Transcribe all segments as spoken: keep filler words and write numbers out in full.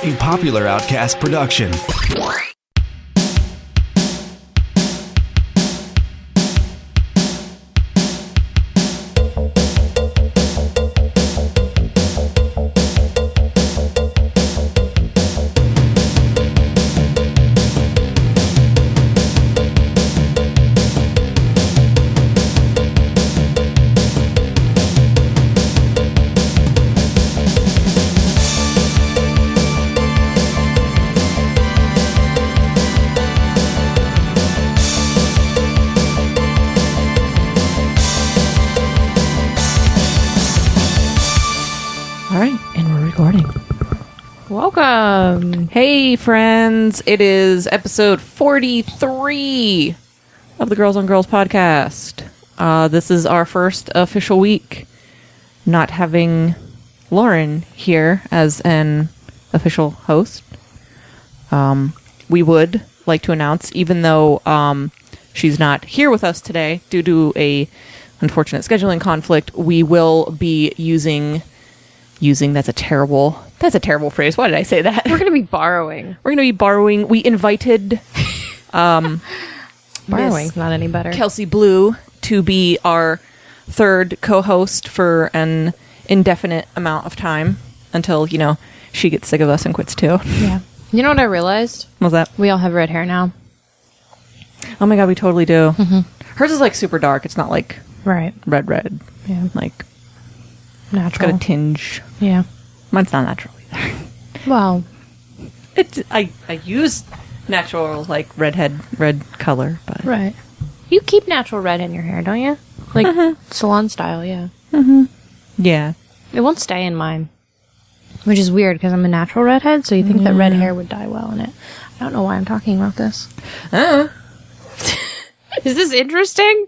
a Popular Outcast production. Welcome. Hey, friends. It is episode forty-three of the Girls on Girls podcast. Uh, this is our first official week not having Lauren here as an official host. Um, we would like to announce, even though um, she's not here with us today due to a unfortunate scheduling conflict, we will be using... Using, that's a terrible, that's a terrible phrase. Why did I say that? We're going to be borrowing. We're going to be borrowing. We invited um, Borrowing's not any better. Kelsey Blue to be our third co-host for an indefinite amount of time until, you know, she gets sick of us and quits too. Yeah. You know what I realized? What's that? We all have red hair now. Oh my god, we totally do. Mm-hmm. Hers is like super dark. It's not like Right. red, red. Yeah. Like, Natural. it's got a tinge. Yeah. Mine's not natural either. Well. It's, I, I use natural, like, redhead, red color, but... Right. You keep natural red in your hair, don't you? Like, Mm-hmm. salon style, yeah. Mm-hmm. Yeah. It won't stay in mine. Which is weird, because I'm a natural redhead, so you think that red hair would dye well in it. I don't know why I'm talking about this. Uh, Is this interesting?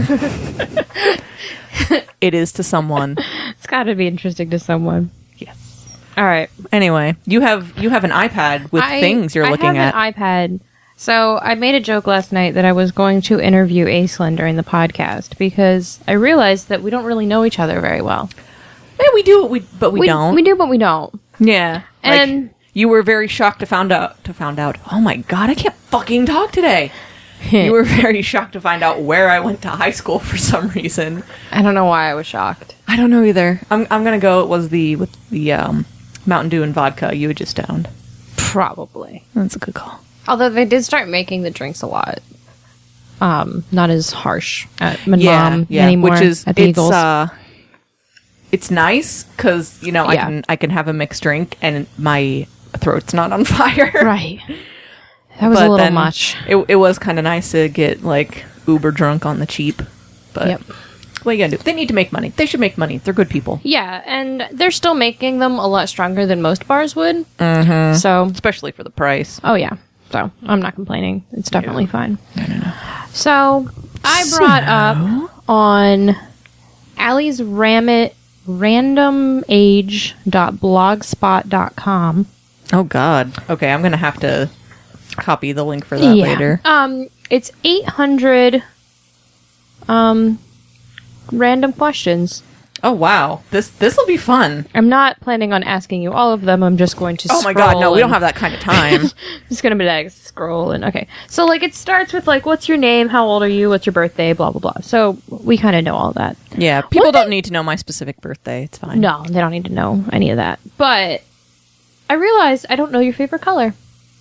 it is to someone. It's got to be interesting to someone. Yes. All right. Anyway, you have you have an iPad with I- things you're looking I at. have an iPad. So I made a joke last night that I was going to interview Aislinn during the podcast because I realized that we don't really know each other very well. Yeah, we do, we but we, don't. We do, but we don't. Yeah, And- like, you were very shocked to found out to found out. Oh my god, I can't fucking talk today. You were very shocked to find out where I went to high school for some reason. I don't know why I was shocked. I don't know either. I'm I'm gonna go. It was the with the um, Mountain Dew and vodka you had just downed. Probably. That's a good call. Although they did start making the drinks a lot. Um, not as harsh at Mom Yeah, yeah. anymore. Which is at the it's Eagles. uh, it's nice because you know I Yeah. can I can have a mixed drink and my throat's not on fire. Right. That was But a little then much. It, it was kind of nice to get like uber drunk on the cheap. But Yep. what are you gonna do? They need to make money. They should make money. They're good people, Yeah, and they're still making them a lot stronger than most bars would. Mm-hmm. So, especially for the price. oh yeah. So, I'm not complaining. It's definitely fine. No, no, no. So, I brought up on Allie's Ramit randomage dot blogspot dot com. Oh God. Okay, I'm gonna have to copy the link for that later. Um, it's eight hundred um random questions. Oh wow. This this will be fun. I'm not planning on asking you all of them. I'm just going to Oh my God. No, scroll we don't and- have that kind of time. Just gonna be like scroll and okay. So like it starts with like what's your name, how old are you, what's your birthday, blah blah blah. So we kind of know all that. Yeah, people What don't the- need to know my specific birthday. It's fine. No, they don't need to know any of that. But I realized I don't know your favorite color.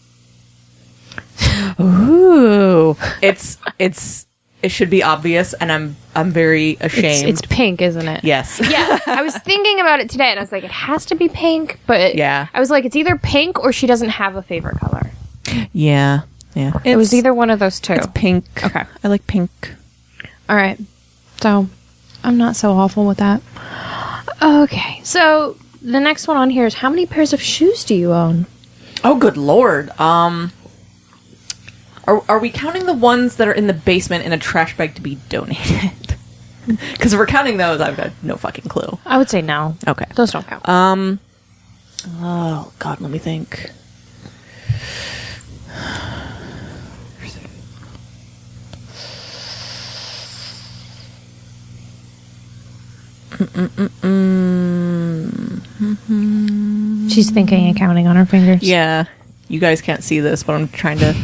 Ooh. It's it's it should be obvious, and I'm I'm very It's, ashamed. it's pink, isn't it? yes. Yeah, I was thinking about it today, and I was like, it has to be pink. But Yeah. I was like, it's either pink or she doesn't have a favorite color. Yeah. Yeah. It was either one of those two. It's pink. Okay. I like pink. All right. So, I'm not so awful with that. Okay. So, the next one on here is how many pairs of shoes do you own? Oh, good lord. Um, are are we counting the ones that are in the basement in a trash bag to be donated? Because if we're counting those, I've got no fucking clue. I would say no. Okay. Those don't count. Um. Oh God, let me think. She's She's thinking and counting on her fingers. Yeah. You guys can't see this, but I'm trying to...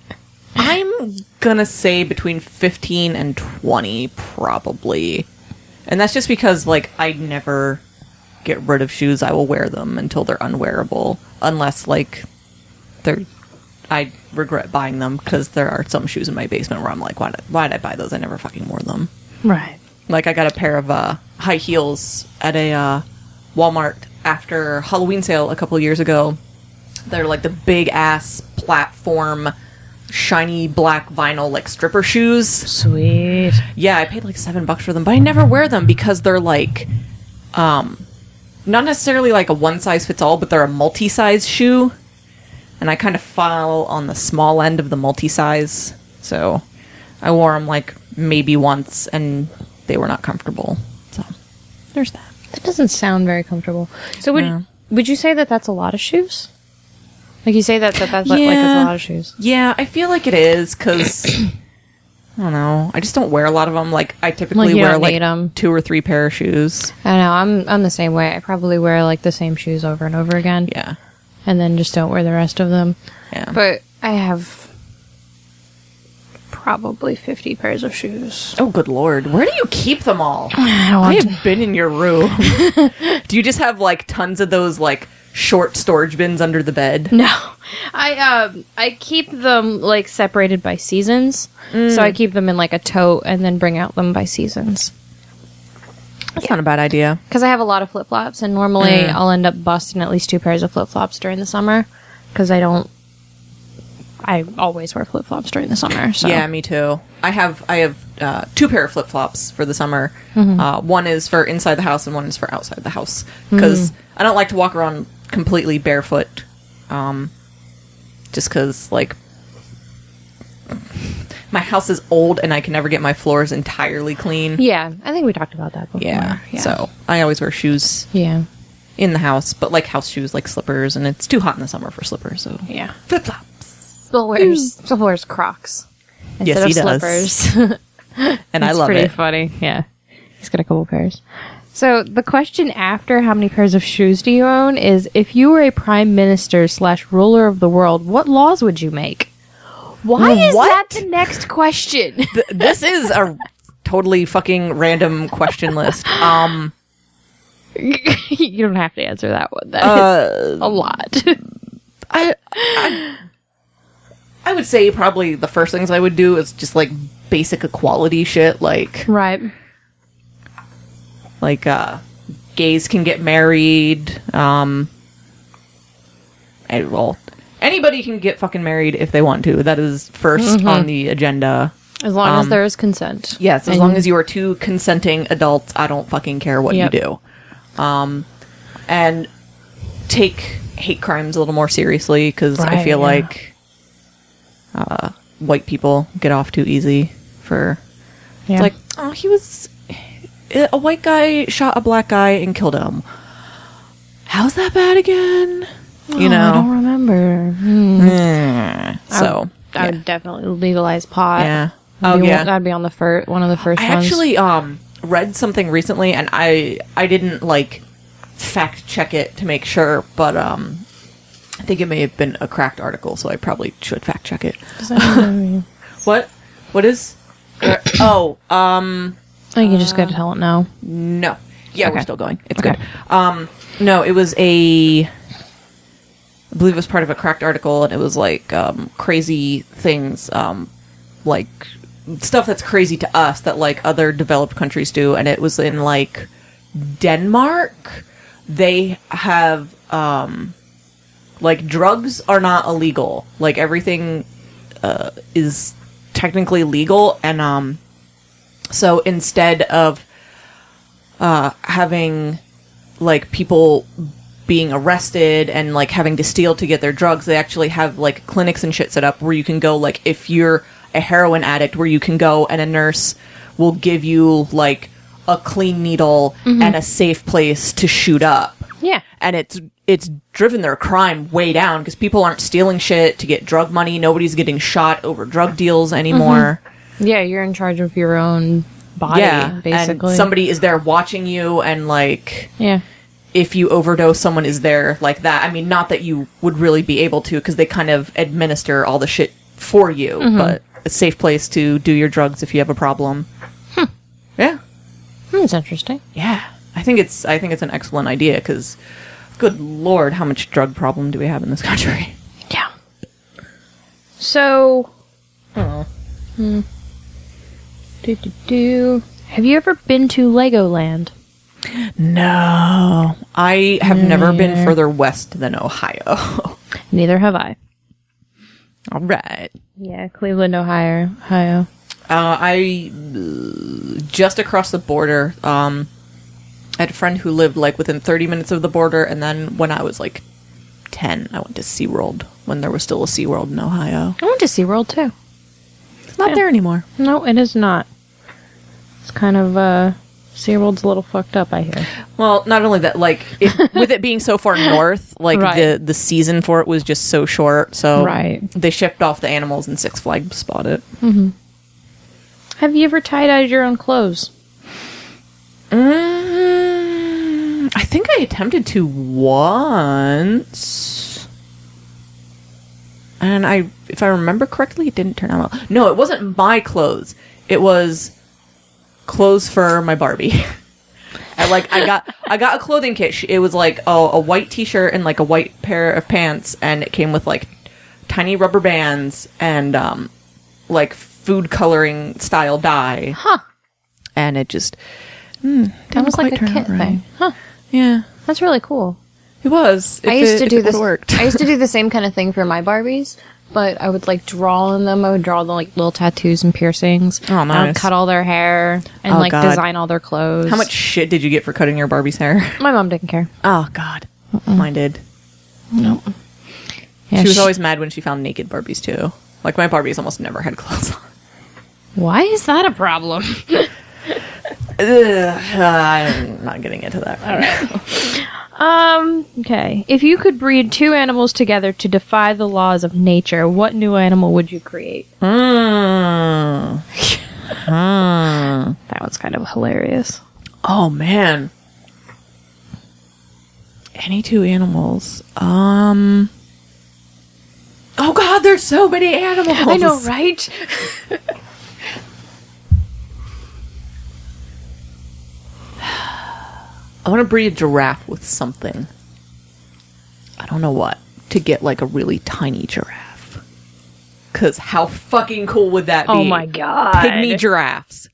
I'm gonna say between fifteen and twenty, probably. And that's just because, like, I never get rid of shoes. I will wear them until they're unwearable. Unless, like, they're... I regret buying them, because there are some shoes in my basement where I'm like, why did, why did I buy those? I never fucking wore them. Right. Like, I got a pair of uh, high heels at a uh, Walmart after Halloween sale a couple years ago. They're like the big-ass platform, shiny black vinyl, like, stripper shoes. Sweet. Yeah, I paid like seven bucks for them, but I never wear them because they're like, um, not necessarily like a one-size-fits-all, but they're a multi-size shoe. And I kind of fall on the small end of the multi-size. So I wore them like maybe once, and they were not comfortable. So there's that. That doesn't sound very comfortable. So would Yeah. would you say that that's a lot of shoes? Like you say that, that that's like, Yeah. like it's a lot of shoes. Yeah, I feel like it is, because I don't know. I just don't wear a lot of them. Like, I typically Like, you wear don't like need 'em. two or three pair of shoes. I know. I'm I'm the same way. I probably wear like the same shoes over and over again. Yeah. And then just don't wear the rest of them. Yeah. But I have probably fifty pairs of shoes. Oh, good lord. Where do you keep them all? I don't I want to. have been in your room. Do you just have, like, tons of those, like, short storage bins under the bed? No, I um I keep them like separated by seasons. So I keep them in like a tote and then bring out them by seasons. That's not a bad idea. Because I have a lot of flip flops, and normally Mm. I'll end up busting at least two pairs of flip flops during the summer. Because I don't. I always wear flip flops during the summer. So. Yeah, me too. I have I have uh, two pair of flip flops for the summer. Mm-hmm. Uh, one is for inside the house, and one is for outside the house. Because Mm-hmm. I don't like to walk around completely barefoot. Um, just because, like, my house is old, and I can never get my floors entirely clean. Yeah, I think we talked about that before. Yeah. So I always wear shoes Yeah. in the house, but like house shoes, like slippers, and it's too hot in the summer for slippers, so Yeah. flip flops. Bill wears, Bill wears Crocs Yes, instead he of does. slippers. And I It's love pretty it. funny. Yeah. He's got a couple pairs. So the question after how many pairs of shoes do you own is, if you were a prime minister slash ruler of the world, what laws would you make? Why is What? that the next question? Th- this is a totally fucking random question list. Um, You don't have to answer that one. That uh, is a lot. I, I I would say probably the first things I would do is just like basic equality shit, like Right. like uh, gays can get married. Um, and, well, anybody can get fucking married if they want to. That is 1st on the agenda. As long as Um, there is consent. Yes, as And- long as you are two consenting adults, I don't fucking care what Yep. you do. Um, and take hate crimes a little more seriously, because I Right, feel yeah. like uh, white people get off too easy for... Yeah. It's like, oh, he was... A white guy shot a black guy and killed him. How's that bad again? You Oh, I don't know? remember. Hmm. Mm, so, I yeah. would definitely legalize pot. Yeah. That'd Oh, be, yeah. That'd be on the first, one of the first I ones. actually um read something recently, and I I didn't like fact check it to make sure, but um I think it may have been a cracked article, so I probably should fact check it. Does that mean- What? What is? uh, oh, um, I think you just gotta tell it now. no. Yeah, we're Okay. still going. It's Okay. good. Um, no, it was a. I believe it was part of a cracked article, and it was like um, crazy things, um, like stuff that's crazy to us that like other developed countries do, and it was in like Denmark. They have um, like drugs are not illegal. Like everything uh, is technically legal, and um, so instead of uh, having like people being arrested and like having to steal to get their drugs, they actually have like clinics and shit set up where you can go, like if you're a heroin addict, where you can go and a nurse will give you like a clean needle and a safe place to shoot up. Yeah. And it's it's driven their crime way down because people aren't stealing shit to get drug money. Nobody's getting shot over drug deals anymore. Yeah, you're in charge of your own body, Yeah, basically. and somebody is there watching you, and like yeah. if you overdose, someone is there like that. I mean, not that you would really be able to, because they kind of administer all the shit for you, mm-hmm. but a safe place to do your drugs if you have a problem. Hmm. Yeah. That's interesting. Yeah. I think it's I think it's an excellent idea, because good lord, how much drug problem do we have in this country? Yeah. So, oh. Hmm. Do, do, do. Have you ever been to Legoland? No. I have mm. never been further west than Ohio. Neither have I. All right. Yeah, Cleveland, Ohio. Ohio. Uh, I, uh, just across the border, um, I had a friend who lived, like, within thirty minutes of the border, and then when I was, like, ten, I went to SeaWorld, when there was still a SeaWorld in Ohio. I went to SeaWorld, too. It's not yeah. there anymore. No, it is not. It's kind of, uh, SeaWorld's a little fucked up, I hear. Well, not only that, like, it, with it being so far north, like, right. the, the season for it was just so short, so right. they shipped off the animals and Six Flags bought it. Mm-hmm. Have you ever tie-dyed your own clothes? Mm, I think I attempted to once. And I, if I remember correctly, it didn't turn out well. No, it wasn't my clothes. It was clothes for my Barbie. I like I got I got a clothing kit. It was like oh, a white t-shirt and like a white pair of pants, and it came with like tiny rubber bands and um like food coloring style dye. Huh. And it just mm, that was like a kit right. thing. Huh. Yeah. That's really cool. It was. I used it, to do this. Worked. I used to do the same kind of thing for my Barbies, but I would like draw on them. I would draw the like little tattoos and piercings. Oh, nice. I would cut all their hair and oh, like God. design all their clothes. How much shit did you get for cutting your Barbie's hair? My mom didn't care. Oh God, Mm-mm. mine did. No. Yeah, she was she- always mad when she found naked Barbies too. Like my Barbies almost never had clothes on. Why is that a problem? Ugh, I'm not getting into that right all right. Um, okay. If you could breed two animals together to defy the laws of nature, what new animal would you create? Mm. mm. That one's kind of hilarious. Oh, man. Any two animals. Um. Oh, God, there's so many animals. I know, right? I want to breed a giraffe with something. I don't know what. To get, like, a really tiny giraffe. Because how fucking cool would that be? Oh, my God. Pygmy giraffes.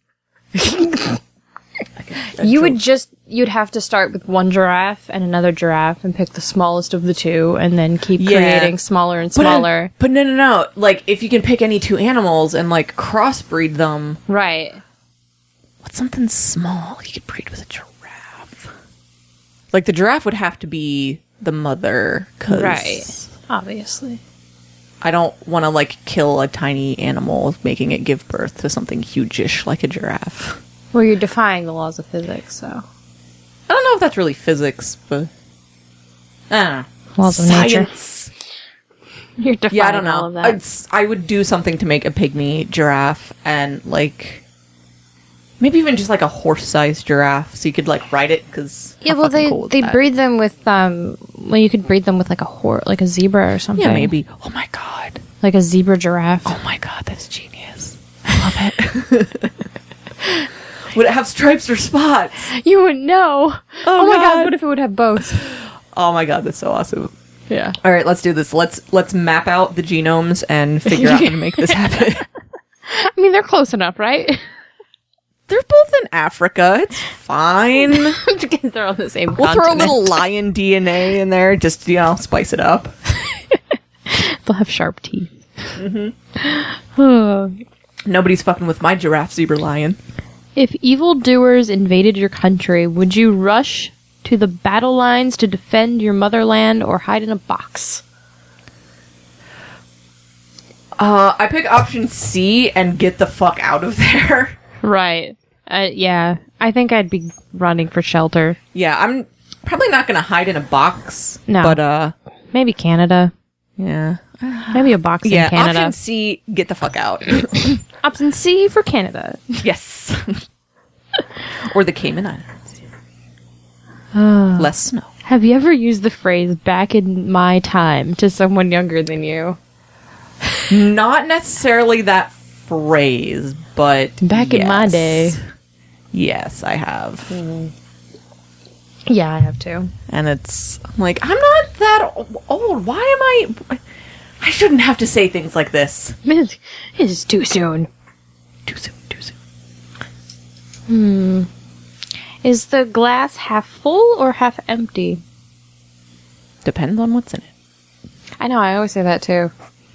You would just... You'd have to start with one giraffe and another giraffe and pick the smallest of the two and then keep yeah. creating smaller and smaller. But, but no, no, no. Like, if you can pick any two animals and, like, crossbreed them... Right. What's something small you could breed with a giraffe? Like, the giraffe would have to be the mother, cause right. Obviously. I don't want to, like, kill a tiny animal, making it give birth to something huge-ish like a giraffe. Well, you're defying the laws of physics, so... I don't know if that's really physics, but... I don't know. Laws of Science. nature. You're defying yeah, I don't know. all of that. I'd, I would do something to make a pygmy giraffe, and, like... Maybe even just like a horse-sized giraffe, so you could like ride it. Because yeah, well, they cool they that? breed them with um. Well, you could breed them with like a horse, like a zebra or something. Yeah, maybe. Oh my God, like a zebra giraffe. Oh my God, that's genius. I love it. Would it have stripes or spots? You wouldn't know. Oh, oh my God. God, what if it would have both? Oh my God, that's so awesome. Yeah. All right, let's do this. Let's let's map out the genomes and figure out how to make this happen. I mean, they're close enough, right? They're both in Africa. It's fine. They're on the same We'll continent. throw a little lion D N A in there, just, you know, spice it up. They'll have sharp teeth. Mm-hmm. Oh. Nobody's fucking with my giraffe, zebra, lion. If evildoers invaded your country, would you rush to the battle lines to defend your motherland or hide in a box? Uh, I pick option C and get the fuck out of there. Right. Uh, yeah. I think I'd be running for shelter. Yeah, I'm probably not going to hide in a box. No. But, uh... maybe Canada. Yeah. Maybe a box yeah, in Canada. Option C, get the fuck out. Option C for Canada. Yes. Or the Cayman Islands. less snow. Have you ever used the phrase "back in my time" to someone younger than you? Not necessarily that phrase, but Back in my yes. day. Yes, I have. Mm. Yeah, I have too. And it's I'm like, I'm not that o- old. Why am I... I shouldn't have to say things like this. It is too soon. Too soon, too soon. Hmm. Is the glass half full or half empty? Depends on what's in it. I know, I always say that too.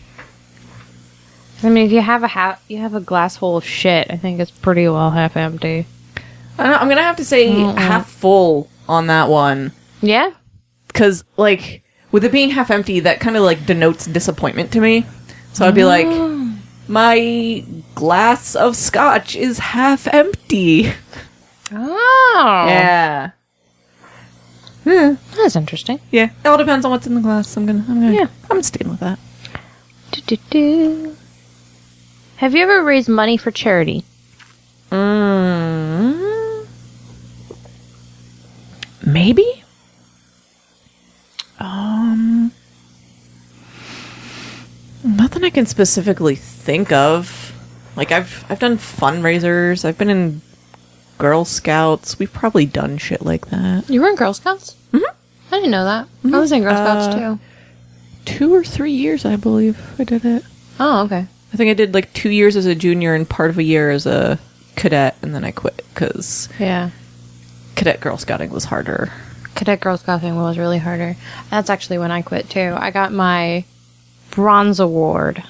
I mean, if you have a ha- you have a glass full of shit, I think it's pretty well half empty. I don't know, I'm going to have to say Mm-mm. half full on that one. Yeah? Because, like, with it being half empty, that kind of, like, denotes disappointment to me. So I'd be like, my glass of scotch is half empty. Oh. Yeah. Hmm. That's interesting. Yeah. It all depends on what's in the glass. I'm gonna, I'm gonna, Yeah. I'm staying with that. Do-do-do. Have you ever raised money for charity? Mm, maybe. Um, nothing I can specifically think of. Like I've I've done fundraisers. I've been in Girl Scouts. We've probably done shit like that. You were in Girl Scouts? Mhm. I didn't know that. I was in Girl Scouts Uh, too. Two or three years, I believe, I did it. Oh, okay. I think I did like two years as a junior and part of a year as a cadet, and then I quit because Yeah. cadet Girl Scouting was harder. Cadet Girl Scouting was really harder. That's actually when I quit too. I got my bronze award.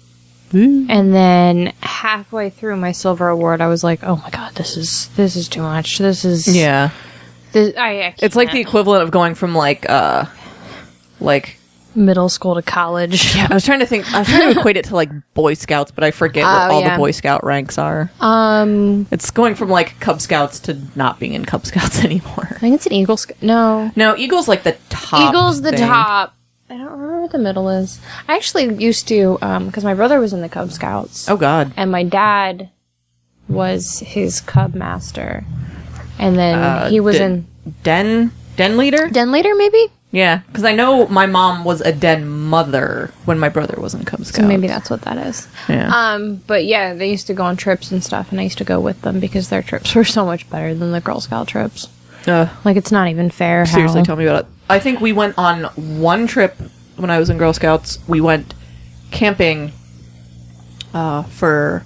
And then halfway through my silver award, I was like, "Oh my god, this is this is too much. This is Yeah. This, I, I It's like the can't." equivalent of going from like uh like middle school to college. I was trying to think I was trying to equate it to like Boy Scouts, but I forget what Oh, all yeah. the Boy Scout ranks are. Um, It's going from like Cub Scouts to not being in Cub Scouts anymore. I think it's an Eagle Scout. No, No, Eagle's like the top. Eagle's the thing. top. I don't remember what the middle is. I actually used to, um, because my brother was in the Cub Scouts. Oh god. And my dad was his Cub master. And then Uh, he was Den- in Den Den leader? Den later, maybe? Yeah, because I know my mom was a Den mother when my brother was in Cub Scouts. So maybe that's what that is. Yeah. Um, but yeah, they used to go on trips and stuff, and I used to go with them because their trips were so much better than the Girl Scout trips. Uh, Like, it's not even fair. seriously, how... tell me about it. I think we went on one trip when I was in Girl Scouts. We went camping uh, for...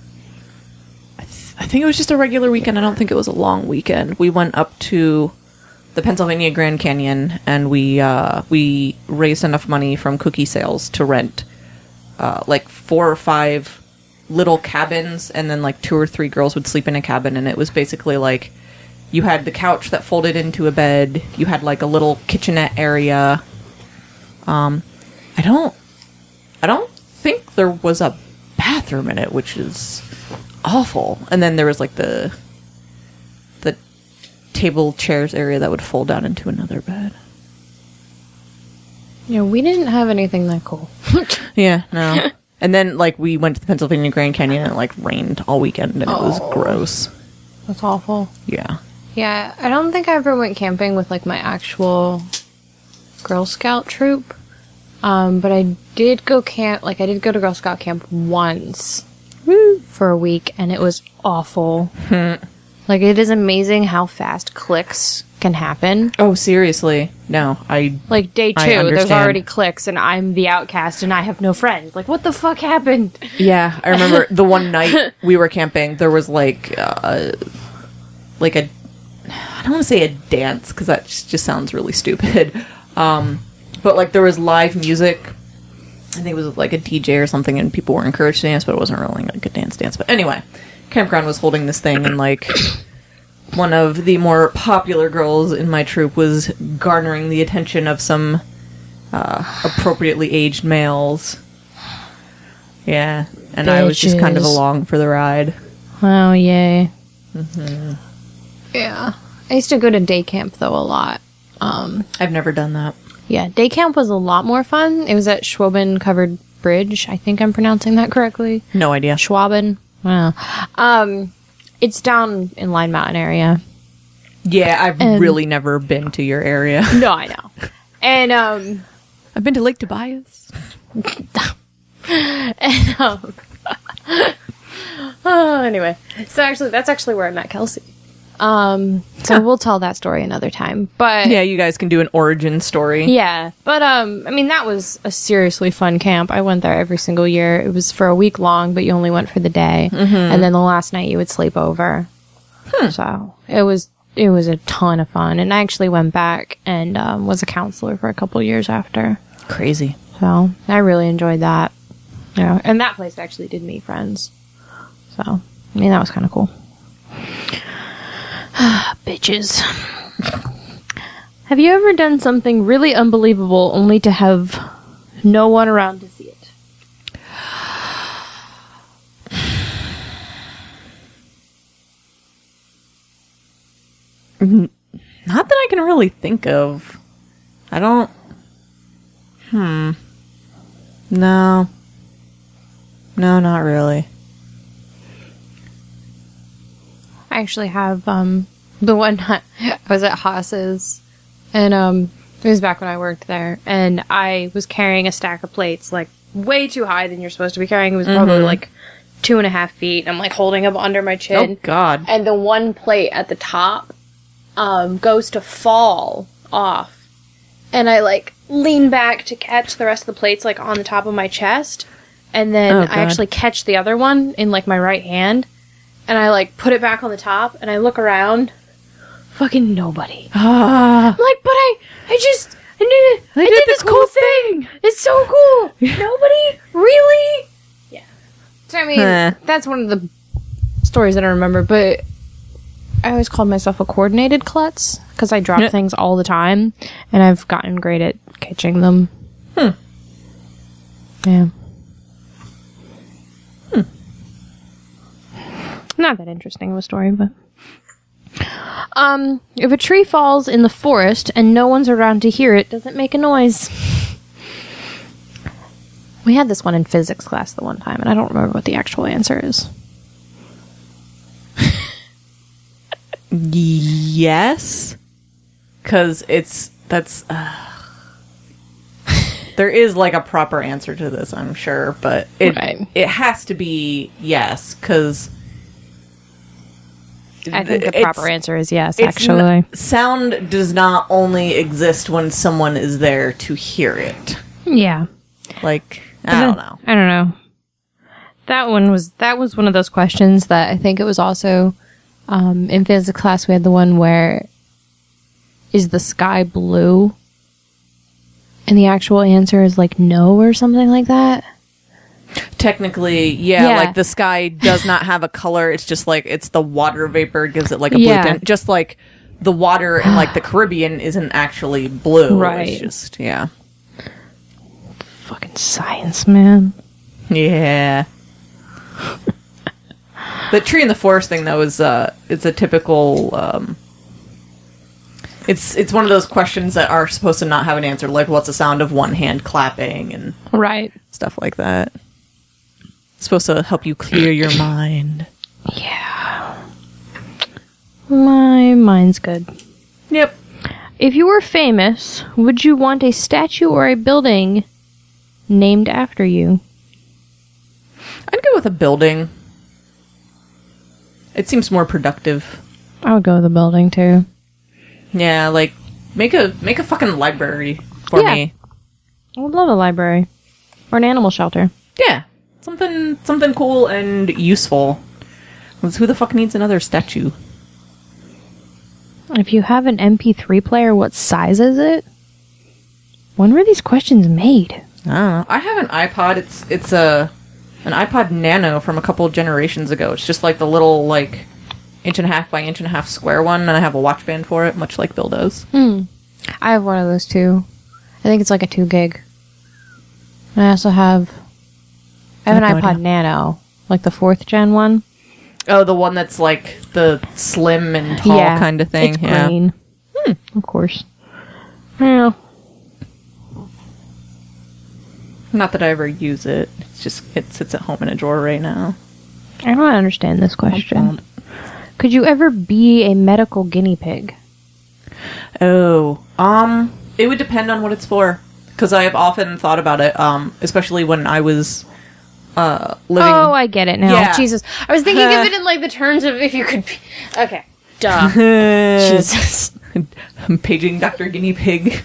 I, th- I think it was just a regular weekend. I don't think it was a long weekend. We went up to the Pennsylvania Grand Canyon, and we uh, we raised enough money from cookie sales to rent uh, like four or five little cabins, and then like two or three girls would sleep in a cabin, and it was basically like you had the couch that folded into a bed, you had like a little kitchenette area. Um, I don't, I don't think there was a bathroom in it, which is awful. And then there was like the the table chairs area that would fold down into another bed. Yeah, we didn't have anything that cool. Yeah, no. And then like we went to the Pennsylvania Grand Canyon and it like rained all weekend and it was Oh. gross. That's awful. Yeah. Yeah, I don't think I ever went camping with like my actual Girl Scout troop. Um, but I did go camp, like I did go to Girl Scout camp once for a week, and it was awful. Like, it is amazing how fast clicks can happen. Oh, seriously? No, I Like, day I two, there's understand. already clicks, and I'm the outcast, and I have no friends. Like, what the fuck happened? Yeah, I remember the one night we were camping, there was like, uh, like a, I don't want to say a dance, because that just, just sounds really stupid. Um, but like there was live music. I think it was like a D J or something, and people were encouraged to dance, but it wasn't really like a dance dance. But anyway, campground was holding this thing, and like one of the more popular girls in my troop was garnering the attention of some uh, appropriately aged males. Yeah, and I was just kind of Bitches. along for the ride. Oh, yay. Mm-hmm. Yeah. I used to go to day camp, though, a lot. Um, I've never done that. yeah, day camp was a lot more fun. It was at Schwaben Covered Bridge. I think I'm pronouncing that correctly. No idea. Schwaben. Wow. Um, it's down in Line Mountain area. Yeah, I've And- really never been to your area. No, I know. And, um... I've been to Lake Tobias. and, um... oh, anyway. So actually, that's actually where I met Kelsey. Um, so we'll tell that story another time. But... Yeah, you guys can do an origin story. Yeah, but um, I mean that was a seriously fun camp. I went there every single year. It was for a week long, but you only went for the day, mm-hmm. and then the last night you would sleep over. Hmm. So it was it was a ton of fun, and I actually went back and um, was a counselor for a couple of years after. Crazy. So I really enjoyed that. You know, and that place actually did meet friends. So I mean that was kind of cool. Bitches. Have you ever done something really unbelievable only to have no one around to see it? Not that I can really think of. I don't... Hmm. No. No, not really. I actually have, um, the one time I was at Haas's, and, um, it was back when I worked there, and I was carrying a stack of plates, like, way too high than you're supposed to be carrying. It was probably, mm-hmm. like, two and a half feet. I'm, like, holding them under my chin. Oh, God. And the one plate at the top, um, goes to fall off. And I, like, lean back to catch the rest of the plates, like, on the top of my chest. And then oh, I actually catch the other one in, like, my right hand. And I, like, put it back on the top, and I look around. Fucking nobody. Ah. I'm like, but I, I just, I did it. I, I did, did this cool thing. thing. It's so cool. Nobody? Really? Yeah. So, I mean, huh. that's one of the stories that I remember, but I always called myself a coordinated klutz, because I drop yeah. things all the time, and I've gotten great at catching them. Hmm. Yeah. Not that interesting of a story, but... Um, if a tree falls in the forest and no one's around to hear it, does it make a noise? We had this one in physics class the one time, and I don't remember what the actual answer is. Yes. Because it's... That's... Uh, there is, like, a proper answer to this, I'm sure, but it, right. it has to be yes, because... I think the proper answer is yes, actually. N- sound does not only exist when someone is there to hear it. Yeah. Like, I don't know. I don't know. That one was, that was one of those questions that I think it was also, um, in physics class we had the one where, is the sky blue? And the actual answer is like no or something like that. Technically, yeah, yeah, like the sky does not have a color. It's just like, it's the water vapor gives it like a yeah. blue tint. Just like the water in like the Caribbean isn't actually blue. Right. It's just, yeah. Fucking science, man. Yeah. The tree in the forest thing, though, is uh, it's a typical... Um, it's it's one of those questions that are supposed to not have an answer, like what's the sound of one hand clapping and right stuff like that. It's supposed to help you clear your mind. Yeah. My mind's good. Yep. If you were famous, would you want a statue or a building named after you? I'd go with a building. It seems more productive. I would go with a building, too. Yeah, like, make a make a fucking library for yeah. me. I would love a library. Or an animal shelter. Yeah. Something something cool and useful. Because who the fuck needs another statue? If you have an M P three player, what size is it? When were these questions made? I don't know. I have an iPod. It's it's a an iPod Nano from a couple generations ago. It's just like the little, like... inch and a half by inch and a half square one, and I have a watch band for it, much like Bill does. Hmm. I have one of those too. I think it's like a two gig. I also have... I have an iPod Nano. Like the fourth gen one. Oh, the one that's like the slim and tall yeah, kind of thing? It's yeah. green. Hmm. Of course. Yeah. Not that I ever use it. It's just, it sits at home in a drawer right now. I don't understand this question. Could you ever be a medical guinea pig? Oh, um, it would depend on what it's for. Because I have often thought about it, um, especially when I was uh, living... Oh, I get it now. Yeah. Jesus. I was thinking of it in, like, the terms of if you could be... Okay. Duh. Jesus. I'm paging Doctor Guinea Pig.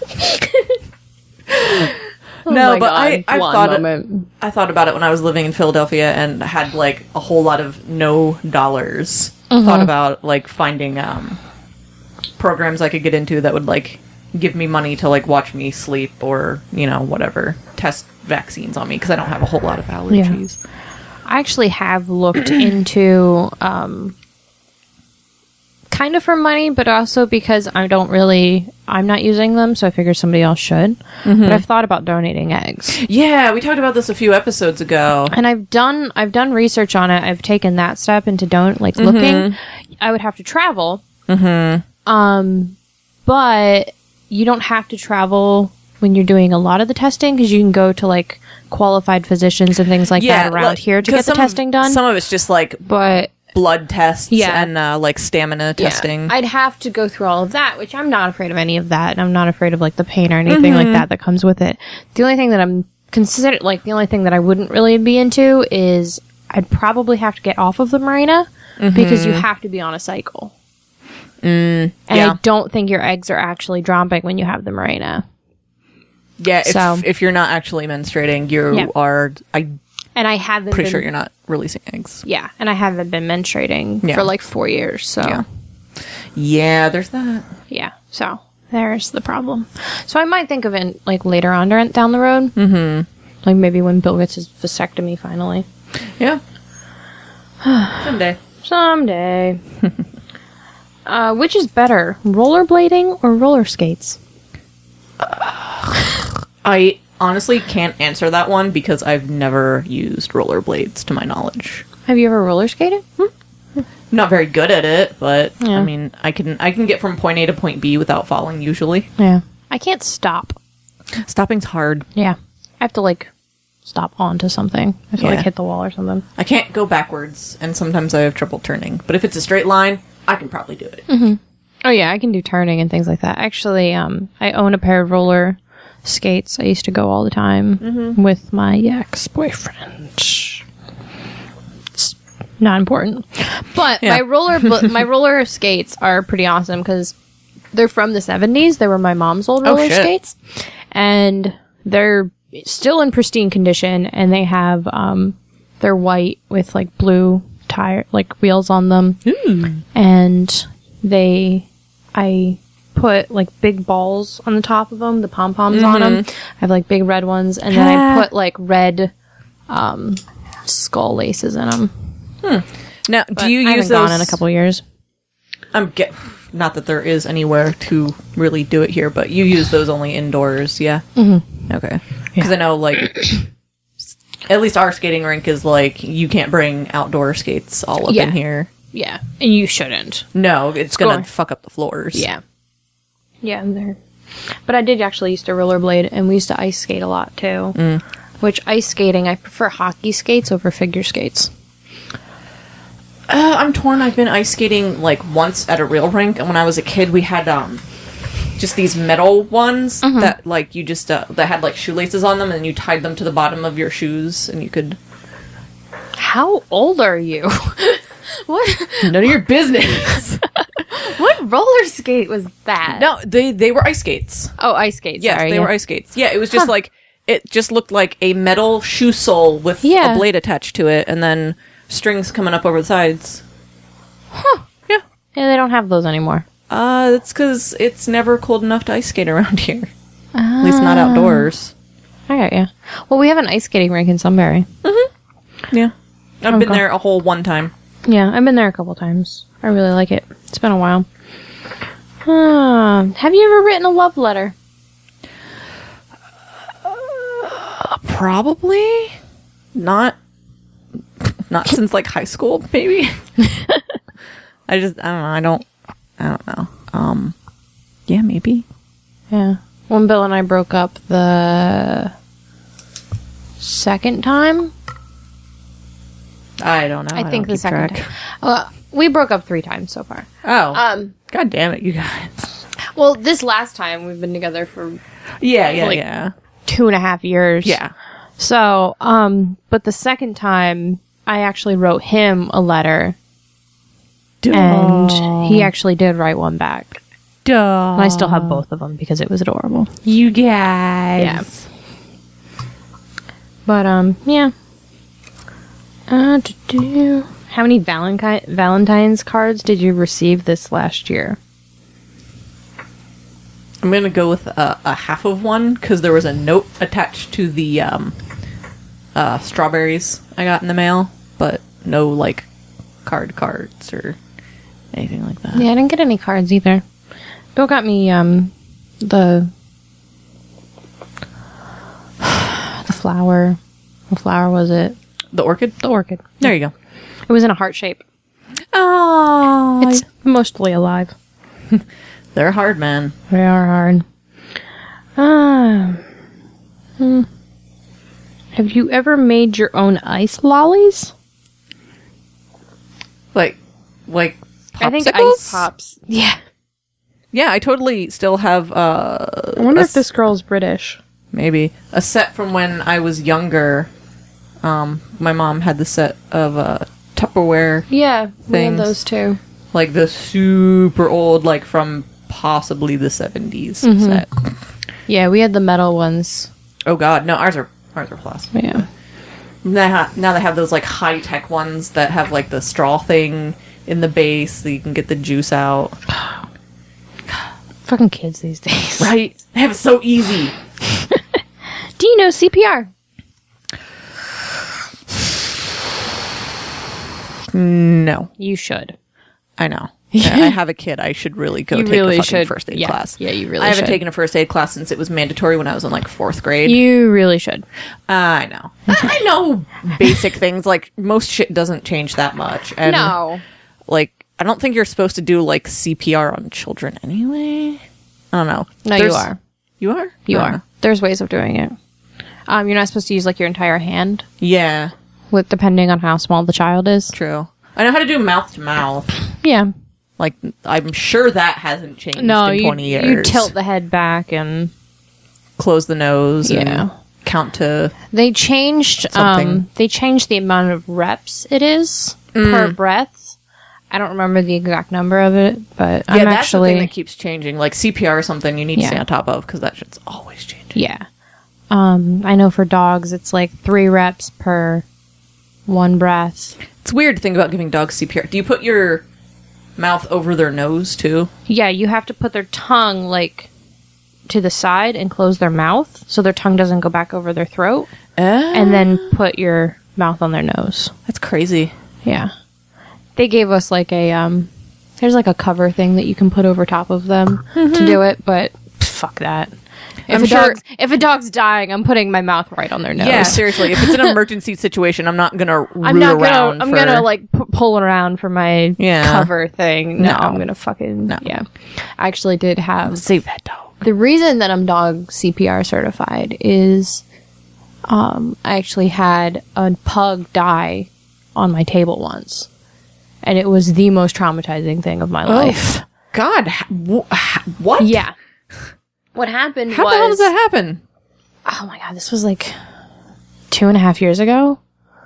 Oh no, my but God. I, I Blonde thought moment. I thought about it when I was living in Philadelphia and had, like, a whole lot of no dollars. Mm-hmm. Thought about, like, finding um, programs I could get into that would, like, give me money to, like, watch me sleep or, you know, whatever. Test vaccines on me because I don't have a whole lot of allergies. Yeah. I actually have looked into... Um, kind of for money, but also because I don't really, I'm not using them, so I figured somebody else should. Mm-hmm. But I've thought about donating eggs. Yeah, we talked about this a few episodes ago. And I've done, I've done research on it. I've taken that step into don't, like, mm-hmm. looking. I would have to travel. Mm-hmm. Um, but you don't have to travel when you're doing a lot of the testing, because you can go to, like, qualified physicians and things like yeah, that around like, here to get the testing of, done. Some of it's just, like... But... blood tests yeah. and uh, like stamina testing. Yeah. I'd have to go through all of that, which I'm not afraid of any of that. And I'm not afraid of like the pain or anything mm-hmm. like that that comes with it. The only thing that I'm considered like the only thing that I wouldn't really be into is I'd probably have to get off of the Mirena mm-hmm. because you have to be on a cycle. Mm, and yeah. I don't think your eggs are actually dropping when you have the Mirena. Yeah, if, so, if you're not actually menstruating, you yeah. are. I and I haven't. Pretty been, sure you're not releasing eggs. Yeah, and I haven't been menstruating yeah. for like four years. So yeah. yeah, there's that. Yeah, so there's the problem. So I might think of it like later on down the road. Mm-hmm. Like maybe when Bill gets his vasectomy finally. Yeah. Someday. Someday. uh, which is better, rollerblading or roller skates? Uh, I honestly can't answer that one because I've never used rollerblades to my knowledge. Have you ever roller skated? Hmm? Not very good at it, but yeah. I mean, I can I can get from point A to point B without falling usually. Yeah. I can't stop. Stopping's hard. Yeah. I have to like stop onto something. I have to yeah. like hit the wall or something. I can't go backwards, and sometimes I have trouble turning. But if it's a straight line, I can probably do it. Mm-hmm. Oh yeah, I can do turning and things like that. Actually, um, I own a pair of roller skates. I used to go all the time mm-hmm. with my ex-boyfriend. It's not important, but yeah. my roller my roller skates are pretty awesome because they're from the seventies. They were my mom's old roller oh, skates, and they're still in pristine condition. And they have um, they're white with like blue tire like wheels on them, mm. and they I. put like big balls on the top of them, the pom poms mm-hmm. on them. I have like big red ones, and then I put like red um, skull laces in them. Hmm. Now, but do you I use haven't those? Gone in a couple years. I'm get not that there is anywhere to really do it here, but you use those only indoors, yeah? Mm-hmm. Okay, because yeah. I know like at least our skating rink is like you can't bring outdoor skates all up yeah. in here. Yeah, and you shouldn't. No, it's, it's gonna going. fuck up the floors. Yeah. Yeah, I'm there. But I did actually used to rollerblade, and we used to ice skate a lot, too. Mm. Which, ice skating, I prefer hockey skates over figure skates. Uh, I'm torn. I've been ice skating, like, once at a real rink, and when I was a kid, we had, um, just these metal ones mm-hmm. that, like, you just, uh, that had, like, shoelaces on them, and you tied them to the bottom of your shoes, and you could... How old are you? What? None of your business. What roller skate was that? No, they they were ice skates. Oh, ice skates. Yes, sorry, they yeah. were ice skates. Yeah, it was just huh. like it just looked like a metal shoe sole with yeah. a blade attached to it, and then strings coming up over the sides. Huh? Yeah. Yeah, they don't have those anymore. Uh, that's because it's never cold enough to ice skate around here. Uh, At least not outdoors. I got you. Well, we have an ice skating rink in Sunbury. Mm-hmm. Yeah, I've okay. been there a whole one time. Yeah, I've been there a couple times. I really like it. It's been a while. Uh, have you ever written a love letter? Uh, probably not. Not since like high school, maybe. I just I don't know. I don't. I don't know. Um, yeah, maybe. Yeah. When Bill and I broke up the second time. I don't know. I, I think the second track. time. Uh, we broke up three times so far. Oh. Um, God damn it, you guys. well, this last time we've been together for Yeah, yeah, Like- yeah. two and a half years. Yeah. So, um, but the second time, I actually wrote him a letter, and he actually did write one back. Duh. And I still have both of them because it was adorable. You guys. Yeah. But, um, yeah. Uh, do-do. How many Valentine Valentine's cards did you receive this last year? I'm going to go with a, a half of one because there was a note attached to the um, uh, strawberries I got in the mail, but no, like, card cards or anything like that. Yeah, I didn't get any cards either. Bill got me, um, the... the flower. What flower was it? The orchid? The orchid. There you go. It was in a heart shape. Oh, It's mostly alive. they're hard, man. They are hard. Ah. Hmm. Have you ever made your own ice lollies? Like, like I think popsicles? ice pops. Yeah. Yeah, I totally still have. Uh, I wonder a if this girl's British. maybe a set from when I was younger. Um, my mom had the set of uh, Tupperware, Yeah, we Things. had those too. like the super old, like from possibly the seventies Mm-hmm. set. Yeah, we had the metal ones. Oh God, no, ours are ours are plastic. Yeah. Now, now they have those like high tech ones that have like the straw thing in the base, so you can get the juice out. Fucking kids these days. Right? They have it so easy. Do you know C P R? No, You should. I know. I I have a kid. I should really go You take really a fucking should. first aid Yeah. class. Yeah, you really I haven't should. taken a first aid class since it was mandatory when I was in like fourth grade. You really should. Uh, I know. I know basic things. Like most shit doesn't change that much. And No. like I don't think you're supposed to do like C P R on children anyway. I don't know. No, There's- you are. You are? You I are. don't know. There's ways of doing it. Um, you're not supposed to use like your entire hand, Yeah, with depending on how small the child is. true. I know how to do mouth to mouth. Yeah. Like I'm sure that hasn't changed No, in you, twenty years. you tilt the head back and close the nose. Yeah. And count to. they changed Something. um they changed the amount of reps it is Mm. per breath. I don't remember the exact number of it, but Yeah, I'm that's actually the thing that keeps changing. Like C P R is something you need to Yeah. stay on top of because that shit's always changing. yeah. Um, I know for dogs it's like three reps per one breath. It's weird to think about giving dogs C P R. Do you put your mouth over their nose too? Yeah, you have to put their tongue like to the side and close their mouth so their tongue doesn't go back over their throat, and then put your mouth on their nose. That's crazy. Yeah. They gave us like a um there's like a cover thing that you can put over top of them to do it, but fuck that. If I'm a sure- dog's if a dog's dying, I'm putting my mouth right on their nose. Yeah, seriously. If it's an emergency situation, I'm not gonna root I'm not around. gonna I'm for- gonna like p- pull around for my Yeah. cover thing. No, No. I'm gonna fucking No. yeah. I actually did have save that dog. the reason that I'm dog C P R certified is um, I actually had a pug die on my table once. And it was the most traumatizing thing of my life. God, ha- wh- ha- what? Yeah. What happened How was... the hell does that happen? Oh my god, this was like two and a half years ago.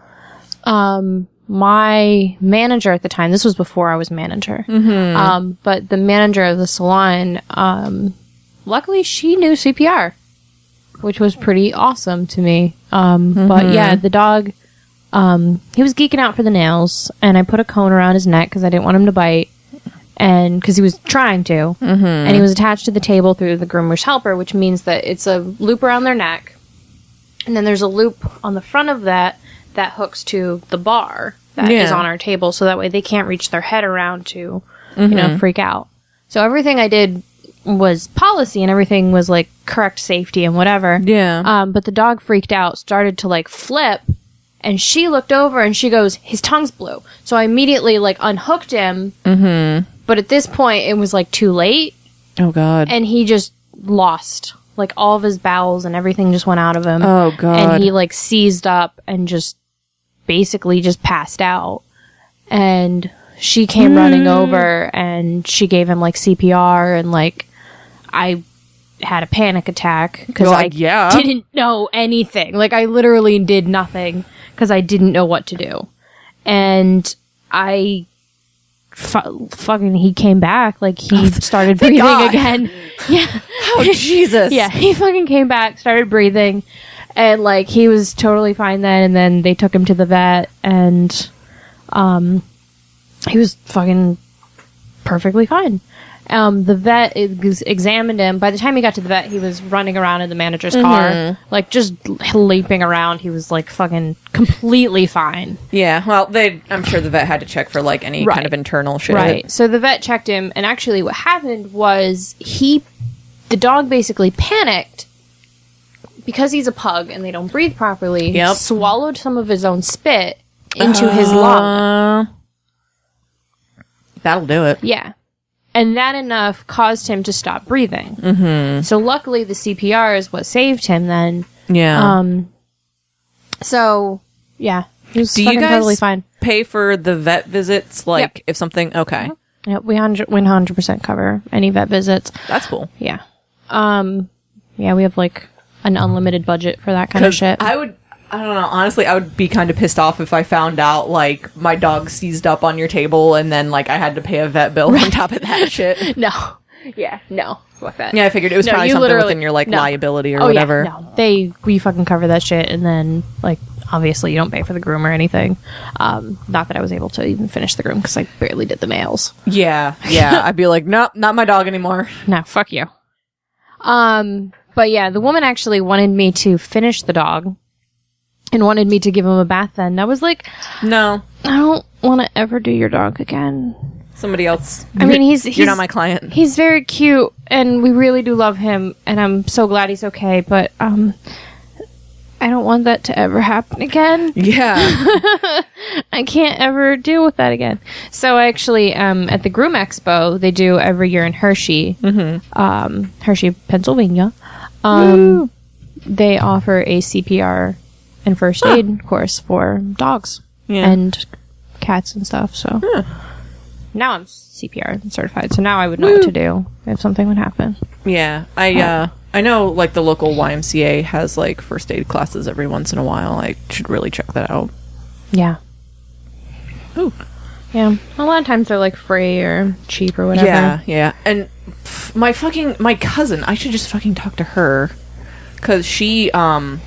Um, my manager at the time, this was before I was manager, Mm-hmm. um, but the manager of the salon, um, luckily she knew C P R, which was pretty awesome to me. Um, Mm-hmm. but yeah, the dog, um, he was geeking out for the nails, and I put a cone around his neck because I didn't want him to bite. And because he was trying to, Mm-hmm. and he was attached to the table through the groomer's helper, which means that it's a loop around their neck, and then there's a loop on the front of that that hooks to the bar that is Yeah. on our table, so that way they can't reach their head around to, you know, freak out. So everything I did was policy, and everything was like correct safety and whatever. Yeah. Um, but the dog freaked out, started to like flip, and she looked over and she goes, "His tongue's blue." So I immediately like unhooked him. Mm-hmm. But at this point, it was like too late, Oh God. and he just lost. Like all of his bowels and everything just went out of him. Oh, God. And he like seized up and just basically just passed out. And she came mm. running over and she gave him like C P R, and like I had a panic attack because I like, yeah. didn't know anything. Like I literally did nothing because I didn't know what to do. And I fu- fucking, he came back. Like he started breathing God. again. Yeah. Oh, Jesus. Yeah. He fucking came back, started breathing, and like he was totally fine then. And then they took him to the vet, and um, he was fucking perfectly fine. Um, the vet ex- examined him. By the time he got to the vet, he was running around in the manager's mm-hmm. car, like just leaping around. He was like fucking completely fine. Yeah, well, they. I'm sure the vet had to check for like any right. kind of internal shit. Right. So the vet checked him, and actually, what happened was he, the dog, basically panicked because he's a pug and they don't breathe properly. Yep. Swallowed some of his own spit into uh, his lung. That'll do it. Yeah. And that enough caused him to stop breathing. Mm-hmm. So luckily the C P R is what saved him then. Yeah. Um. So, yeah. He was Do fucking you guys totally fine. Pay for the vet visits? Like, yep. if something... Okay. Mm-hmm. Yep, we one hundred percent cover any vet visits. That's cool. Yeah. Um. Yeah, we have, like, an unlimited budget for that kind of shit. I would... I don't know. Honestly, I would be kind of pissed off if I found out, like, my dog seized up on your table and then, like, I had to pay a vet bill right. on top of that shit. No. Yeah, no. Fuck that. Yeah, I figured it was no, probably something within your, like, no. liability or oh, whatever. Yeah, no. They, we fucking cover that shit, and then, like, obviously you don't pay for the groom or anything. Um, not that I was able to even finish the groom, because I barely did the males. Yeah, yeah. I'd be like, nope, not my dog anymore. No, fuck you. Um, but yeah, the woman actually wanted me to finish the dog. And wanted me to give him a bath then. I was like, no. I don't want to ever do your dog again. Somebody else. I mean, he's, he's... You're not my client. He's very cute, and we really do love him, and I'm so glad he's okay, but, um... I don't want that to ever happen again. Yeah. I can't ever deal with that again. So actually, um, at the Groom Expo, they do every year in Hershey, mm-hmm. um, Hershey, Pennsylvania. Um, they offer a C P R and first aid huh. course for dogs yeah. and cats and stuff. So huh. now I'm C P R certified. So now I would know Woo. what to do if something would happen. Yeah, I uh, I know like the local Y M C A has like first aid classes every once in a while. I should really check that out. Yeah. Ooh. Yeah. A lot of times they're like free or cheap or whatever. Yeah, yeah. And pff, my fucking my cousin, I should just fucking talk to her, because she um.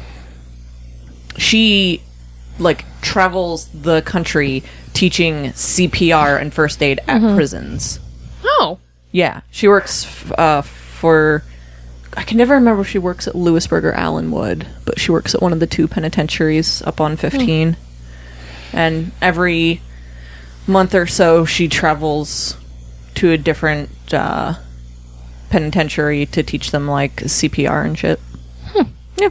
She, like, travels the country teaching C P R and first aid at mm-hmm. prisons. Oh. Yeah. She works f- uh, for... I can never remember if she works at Lewisburg or Allenwood, but she works at one of the two penitentiaries up on fifteen. Mm. And every month or so, she travels to a different uh, penitentiary to teach them, like, C P R and shit. Hmm. Yeah.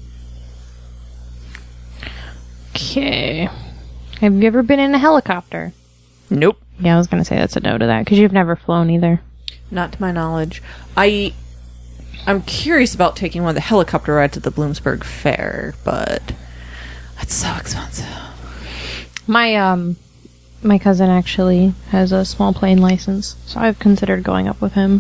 Okay. Have you ever been in a helicopter? Nope. Yeah, I was going to say that's a no to that, because you've never flown either. Not to my knowledge. I, I'm curious about taking one of the helicopter rides at the Bloomsburg Fair, but that's so expensive. My, um, my cousin actually has a small plane license, so I've considered going up with him.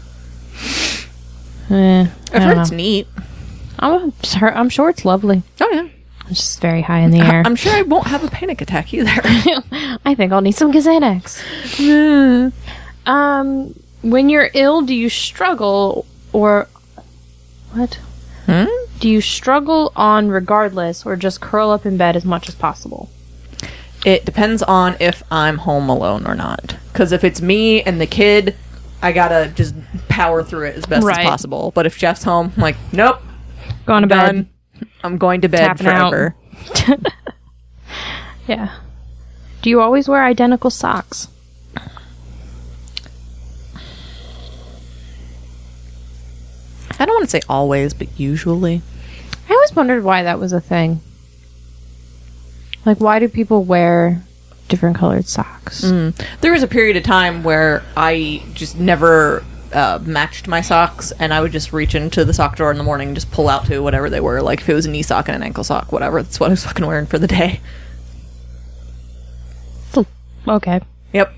Eh, I've heard know. it's neat. I'm sure, I'm sure it's lovely. Oh, yeah. It's just very high in the air. I'm sure I won't have a panic attack either. I think I'll need some Xanax. Mm. Um, when you're ill, do you struggle or... What? Hmm? Do you struggle on regardless or just curl up in bed as much as possible? It depends on if I'm home alone or not. Because if it's me and the kid, I gotta just power through it as best right. as possible. But if Jeff's home, I'm like, nope. Going to done. bed. I'm going to bed Tapping forever. Yeah. Do you always wear identical socks? I don't want to say always, but usually. I always wondered why that was a thing. Like, why do people wear different colored socks? Mm. There was a period of time where I just never... Uh, matched my socks, and I would just reach into the sock drawer in the morning and just pull out to whatever they were. Like, if it was a knee sock and an ankle sock, whatever. That's what I was fucking wearing for the day. Okay. Yep.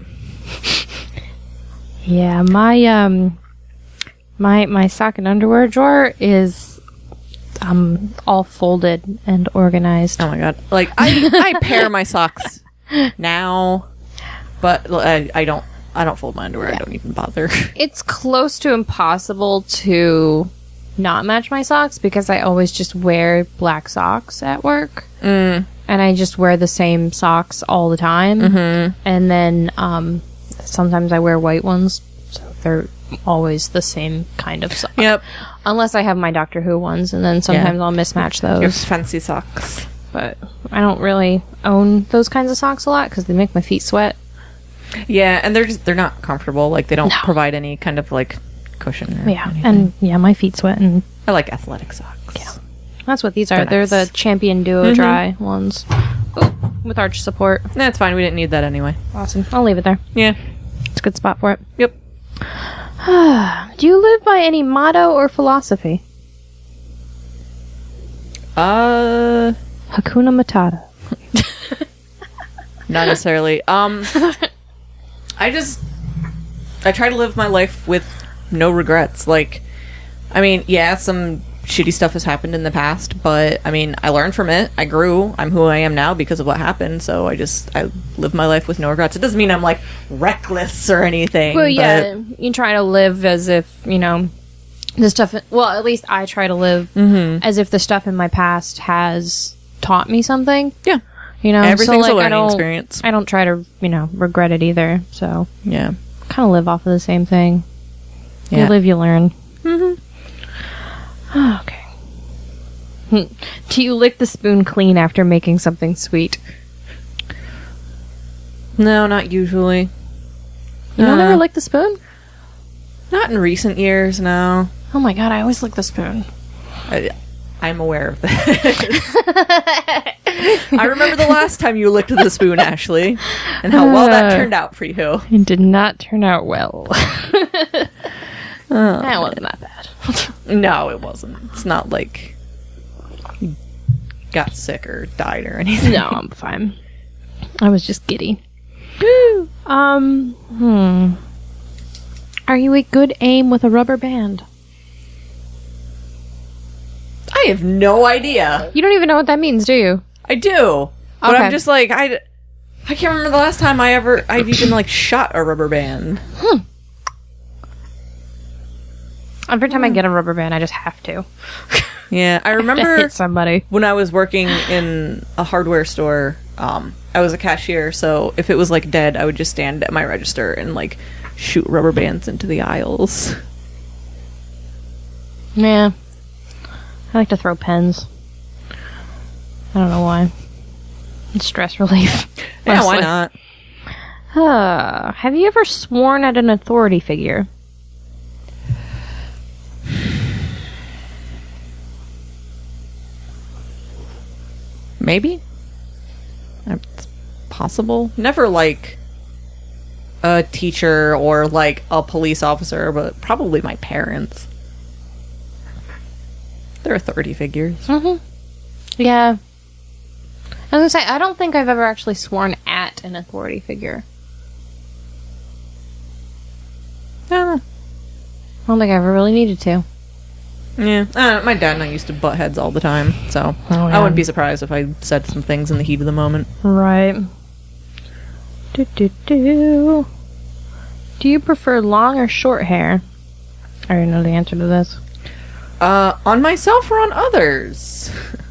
Yeah, my um, my my sock and underwear drawer is um all folded and organized. Oh my god! Like I, I pair my socks now, but I, I don't. I don't fold my underwear. Yeah. I don't even bother. It's close to impossible to not match my socks because I always just wear black socks at work, Mm. and I just wear the same socks all the time. Mm-hmm. And then um, sometimes I wear white ones, so they're always the same kind of sock. Yep. Unless I have my Doctor Who ones, and then sometimes Yeah. I'll mismatch Your those. fancy socks. But I don't really own those kinds of socks a lot because they make my feet sweat. Yeah, and they're just they're not comfortable. Like they don't No. provide any kind of like cushion. Or Yeah, anything. and yeah, my feet sweat, and I like athletic socks. Yeah. that's what these are. They're They're nice. the Champion Duo Dry ones. Oh, with arch support. That's fine. We didn't need that anyway. Awesome. I'll leave it there. Yeah. It's a good spot for it. Yep. Do you live by any motto or philosophy? Uh, Hakuna Matata. not necessarily. Um, I just I try to live my life with no regrets. Like, I mean, yeah, some shitty stuff has happened in the past, but I mean, I learned from it. I grew. I'm who I am now because of what happened. So I just I live my life with no regrets. It doesn't mean I'm like reckless or anything. Well, but yeah, you try to live as if, you know, the stuff, well, at least I try to live Mm-hmm. as if the stuff in my past has taught me something. Yeah. You know, Everything's so, like, a I learning don't, experience. I don't try to, you know, regret it either. So, Yeah. kind of live off of the same thing. Yeah. You live, you learn. Mm-hmm. Okay. Hmm. Do you lick the spoon clean after making something sweet? No, not usually. You don't Uh, ever lick the spoon? Not in recent years, no. Oh my god, I always lick the spoon. I, I'm aware of that. I remember the last time you licked the spoon, Ashley, and how well that Uh. turned out for you. It did not turn out well. That wasn't that bad. No, it wasn't. It's not like you got sick or died or anything. No, I'm fine. I was just giddy. Um, hmm. Are you a good aim with a rubber band? I have no idea. You don't even know what that means, do you? I do. But Okay. I'm just like, I, I can't remember the last time I ever, I've even like shot a rubber band. Every time I get a rubber band, I just have to. Yeah, I to remember hit somebody. when I was working in a hardware store, um, I was a cashier, so if it was like dead, I would just stand at my register and like shoot rubber bands into the aisles. Yeah. I like to throw pens. I don't know why. It's stress relief. Yeah, why Mostly. not? Uh, have you ever sworn at an authority figure? Maybe. It's possible. Never like a teacher or like a police officer, but probably my parents. They're authority figures. Mm-hmm. Yeah. I was gonna say, I don't think I've ever actually sworn at an authority figure. I don't know. I don't think I ever really needed to. Yeah, uh, my dad and I used to butt heads all the time, so Oh, I yeah. wouldn't be surprised if I said some things in the heat of the moment. Right. Do do do. Do you prefer long or short hair? I already know the answer to this. Uh, on myself or on others?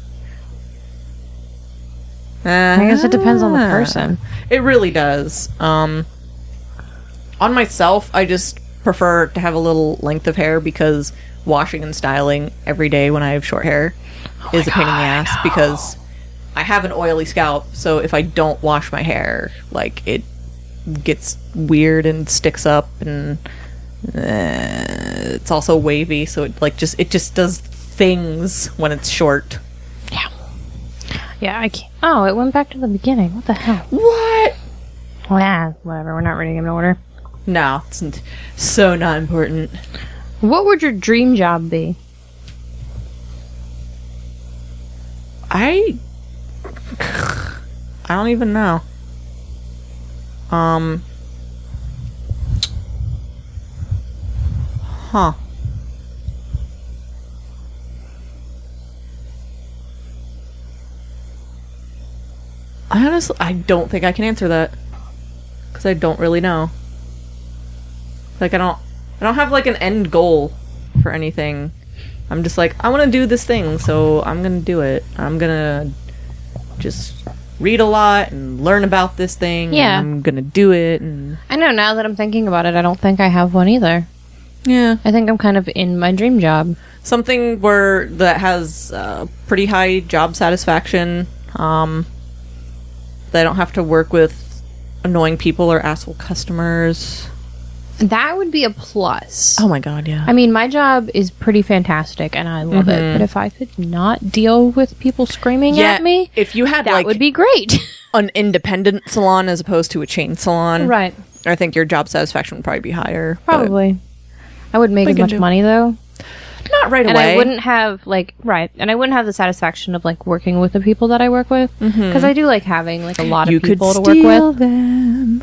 I guess it depends on the person. It really does. Um, on myself, I just prefer to have a little length of hair because washing and styling every day when I have short hair is a pain in the ass because I have an oily scalp. So if I don't wash my hair, like it gets weird and sticks up, and uh, it's also wavy. So it like just it just does things when it's short. Yeah. Yeah, I can't. Oh, it went back to the beginning. What the hell? What? Well, yeah, whatever. We're not reading in order. No, it's n- so not important. What would your dream job be? I I don't even know. Um Huh. I honestly, I don't think I can answer that. Because I don't really know. Like, I don't, I don't have, like, an end goal for anything. I'm just like, I want to do this thing, so I'm going to do it. I'm going to just read a lot and learn about this thing. Yeah. And I'm going to do it. And I know, now that I'm thinking about it, I don't think I have one either. yeah. I think I'm kind of in my dream job. Something where that has uh, pretty high job satisfaction. Um, that I don't have to work with annoying people or asshole customers. That would be a plus. Oh my god, yeah. I mean, my job is pretty fantastic, and I love it. But if I could not deal with people screaming Yeah, at me, if you had that like would be great. an independent salon as opposed to a chain salon, Right. I think your job satisfaction would probably be higher. but Probably. I wouldn't make We as can much do- money, though. not right And away. I wouldn't have, like, right. And I wouldn't have the satisfaction of, like, working with the people that I work with. Because I do like having, like, a lot of you could people to work steal with. them.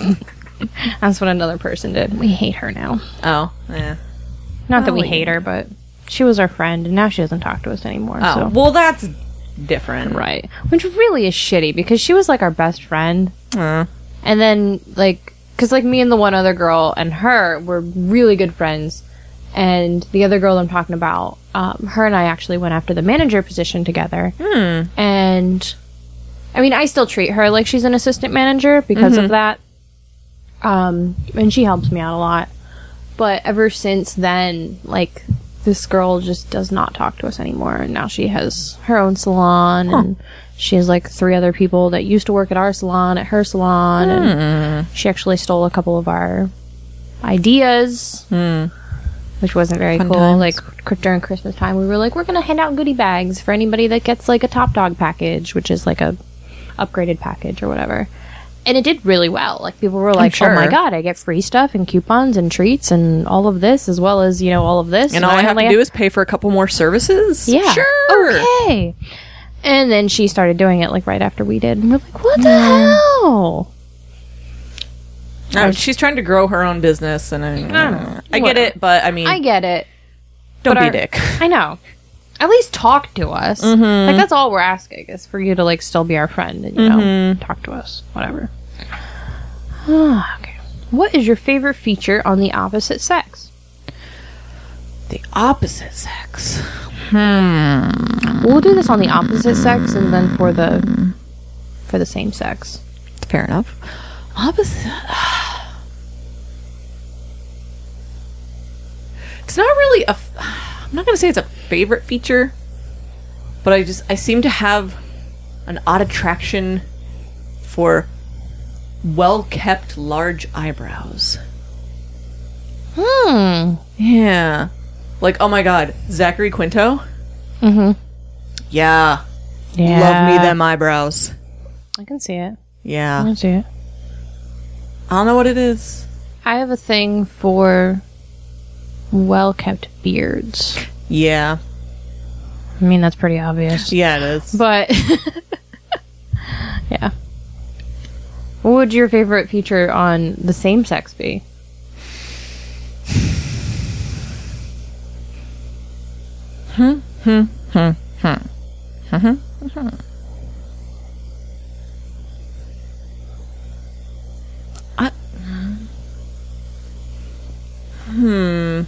That's what another person did. We hate her now. Oh, yeah. Not that Oh, we yeah. hate her, but she was our friend, and now she doesn't talk to us anymore. Oh, so. well, that's different. Right. Which really is shitty, because she was, like, our best friend. Uh, And then, like, because, like, me and the one other girl and her were really good friends. And the other girl I'm talking about, um, her and I actually went after the manager position together. hmm. And, I mean, I still treat her like she's an assistant manager because of that. Um, and she helps me out a lot. But ever since then, like, this girl just does not talk to us anymore. And now she has her own salon, and she has, like, three other people that used to work at our salon, at her salon. And she actually stole a couple of our ideas, which wasn't very Fun cool. times. Like, cr- during Christmas time, we were like, we're going to hand out goodie bags for anybody that gets, like, a Top Dog package, which is, like, a upgraded package or whatever. And it did really well. Like, people were like, sure. oh my god, I get free stuff and coupons and treats and all of this, as well as, you know, all of this. And all I have only to do is pay for a couple more services? Yeah. Sure. Okay. And then she started doing it, like, right after we did. And we're like, what the hell? No, she's trying to grow her own business, and I, don't know. I get Whatever. it, but I mean, I get it. don't but be our- a dick. I know. At least talk to us. Mm-hmm. Like, that's all we're asking, is for you to, like, still be our friend and, you know, Mm-hmm. talk to us. Whatever. Okay. What is your favorite feature on the opposite sex? The opposite sex. We'll do this on the opposite sex and then for the for the same sex. Fair enough. Opposite. It's not really a. f- I'm not gonna say it's a favorite feature, but I just I seem to have an odd attraction for well kept large eyebrows. Hmm. Yeah, like oh my god, Zachary Quinto. Mm-hmm. Yeah, Yeah. love me them eyebrows. I can see it. I Yeah, can see it. I don't know what it is. I have a thing for well-kept beards. Yeah, I mean, that's pretty obvious. yeah, it is. But, yeah. What would your favorite feature on the same sex be? Hmm.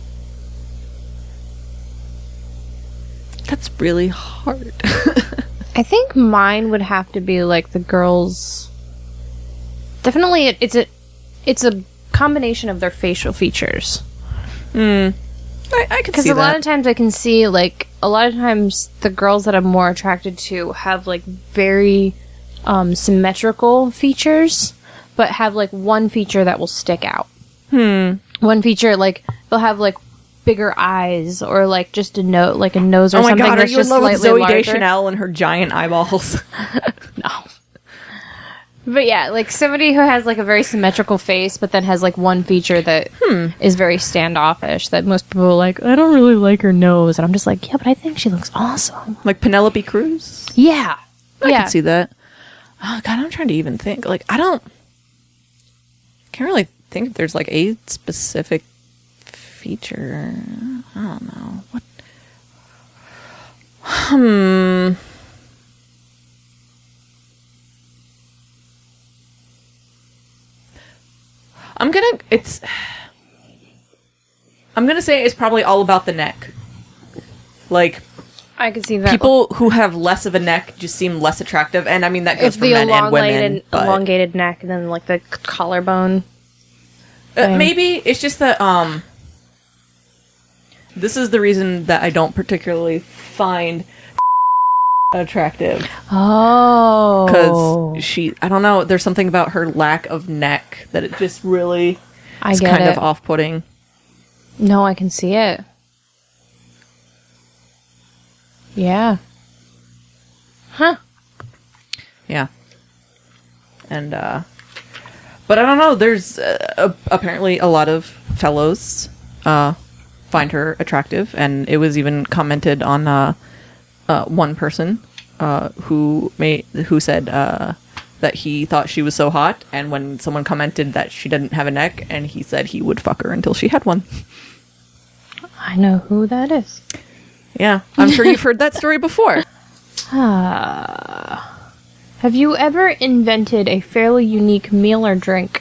That's really hard. I think mine would have to be like the girls. Definitely, it, it's a it's a combination of their facial features. Hmm. I, I could Because see a lot that. of times I can see like a lot of times the girls that I'm more attracted to have like very um, symmetrical features, but have like one feature that will stick out. Hmm. One feature like they'll have like bigger eyes or like just a note like a nose or Oh my something god, are that's you in just love with slightly Zooey larger. Deschanel and her giant eyeballs? No. But yeah, like somebody who has like a very symmetrical face, but then has like one feature that is very standoffish. That most people are like, I don't really like her nose, and I'm just like, yeah, but I think she looks awesome. Like Penelope Cruz? Yeah, I yeah. can see that. Oh god, I'm trying to even think. Like, I don't... Can't really think if there's like a specific feature. I don't know. What? Hmm. I'm gonna, it's, I'm gonna say it's probably all about the neck. Like, I can see that. people who have less of a neck just seem less attractive, and I mean that goes it's for the men and women. elongated, But, elongated neck, and then like the c- collarbone. uh, maybe it's just that um, this is the reason that I don't particularly find attractive. Oh, Because she, I don't know, there's something about her lack of neck that it just really I is get kind it. of off-putting. No, I can see it. Yeah. Huh. Yeah. And, uh, but I don't know, there's uh, apparently a lot of fellows uh, find her attractive, and it was even commented on uh, uh, one person uh, who made, who said uh, that he thought she was so hot, and when someone commented that she didn't have a neck, and he said he would fuck her until she had one. I know who that is. Yeah, I'm sure you've heard that story before. Ah. Have you ever invented a fairly unique meal or drink?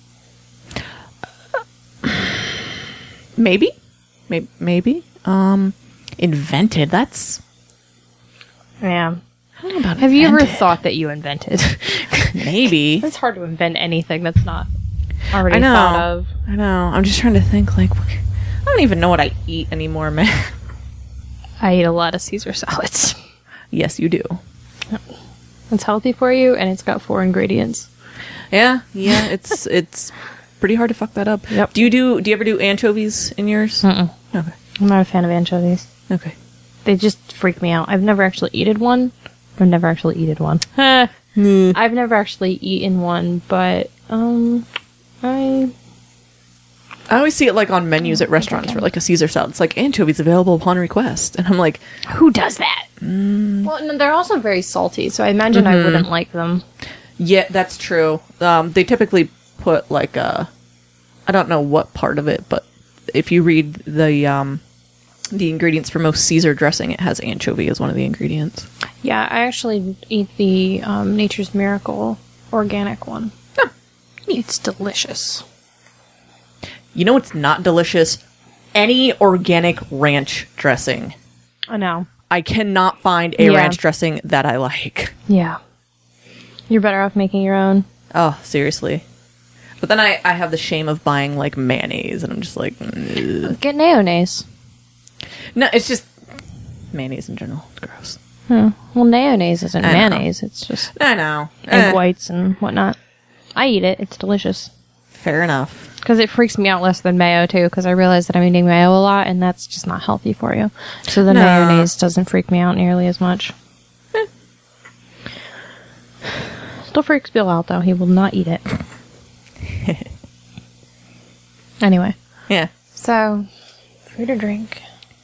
Maybe, maybe, maybe. Um, invented. That's. Yeah. I don't know about. Have you ever invented. thought that you invented? Maybe. It's hard to invent anything that's not already I know. thought of. I know. I'm just trying to think. Like, what, I don't even know what I eat anymore, man. I eat a lot of Caesar salads. Yes, you do. It's healthy for you, and it's got four ingredients. Yeah, yeah. It's it's pretty hard to fuck that up. Yep. Do you do? Do you ever do anchovies in yours? Mm-mm. Okay. I'm not a fan of anchovies. Okay. They just freak me out. I've never actually eaten one. I've never actually eaten one. I've never actually eaten one, but um, I I always see it like on menus at restaurants for like a Caesar salad. It's like anchovies available upon request, and I'm like, who does that? Mm. Well, no, they're also very salty, so I imagine I wouldn't like them. yeah, that's true. Um, they typically put like a, I don't know what part of it, but if you read the um, the ingredients for most Caesar dressing, it has anchovy as one of the ingredients. Yeah, I actually eat the um, Nature's Miracle organic one. Huh. It's delicious. You know what's not delicious? Any organic ranch dressing. I know. I cannot find a Yeah. ranch dressing that I like. Yeah. You're better off making your own. Oh, seriously. But then I, I have the shame of buying like mayonnaise, and I'm just like, ugh. Get mayonnaise. No, it's just mayonnaise in general. It's gross. Hmm. Well, mayonnaise isn't I know. mayonnaise. It's just I know. egg Eh, whites and whatnot. I eat it. It's delicious. Fair enough. Because it freaks me out less than mayo, too, because I realize that I'm eating mayo a lot, and that's just not healthy for you. So the No. mayonnaise doesn't freak me out nearly as much. Eh. Still freaks Bill out, though. He will not eat it. Anyway. Yeah. So, food or drink?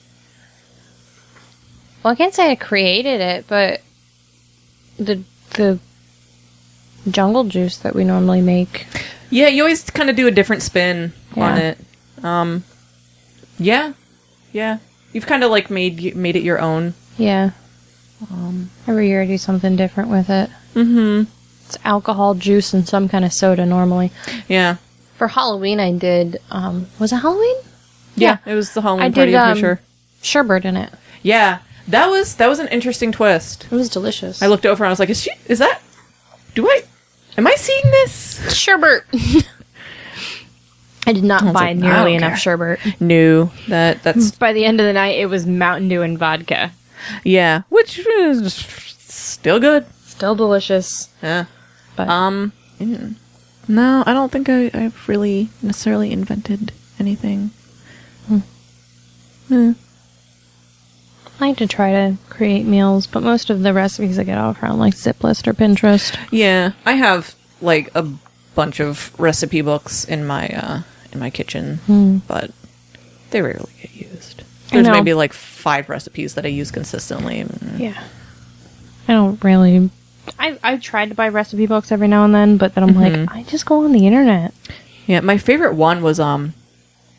Well, I can't say I created it, but the the jungle juice that we normally make. Yeah, you always kind of do a different spin on Yeah. it. Um, yeah, yeah. You've kind of like made made it your own. Yeah. Um, Every year I do something different with it. mm-hmm. It's alcohol, juice, and some kind of soda normally. Yeah. For Halloween, I did. Um, was it Halloween? Yeah, it was the Halloween I party. did I'm um, pretty sure. sherbet in it. Yeah, that was that was an interesting twist. It was delicious. I looked over and I was like, "Is she? Is that? Do I? Am I seeing this?" sherbet. I did not I was buy like, I nearly don't enough care. sherbet. No, that that's By the end of the night, it was Mountain Dew and vodka. yeah, which is still good. Still delicious. Yeah. But Um. mm, No, I don't think I, I've really necessarily invented anything. Hmm. Hmm. I like to try to create meals, but most of the recipes I get off around like Ziplist or Pinterest. Yeah, I have like a bunch of recipe books in my uh, in my kitchen, Hmm. but they rarely get used. I There's know. maybe like five recipes that I use consistently. Mm. Yeah. I don't really... I, I tried to buy recipe books every now and then, but then I'm Mhm. like, I just go on the internet. Yeah, my favorite one was um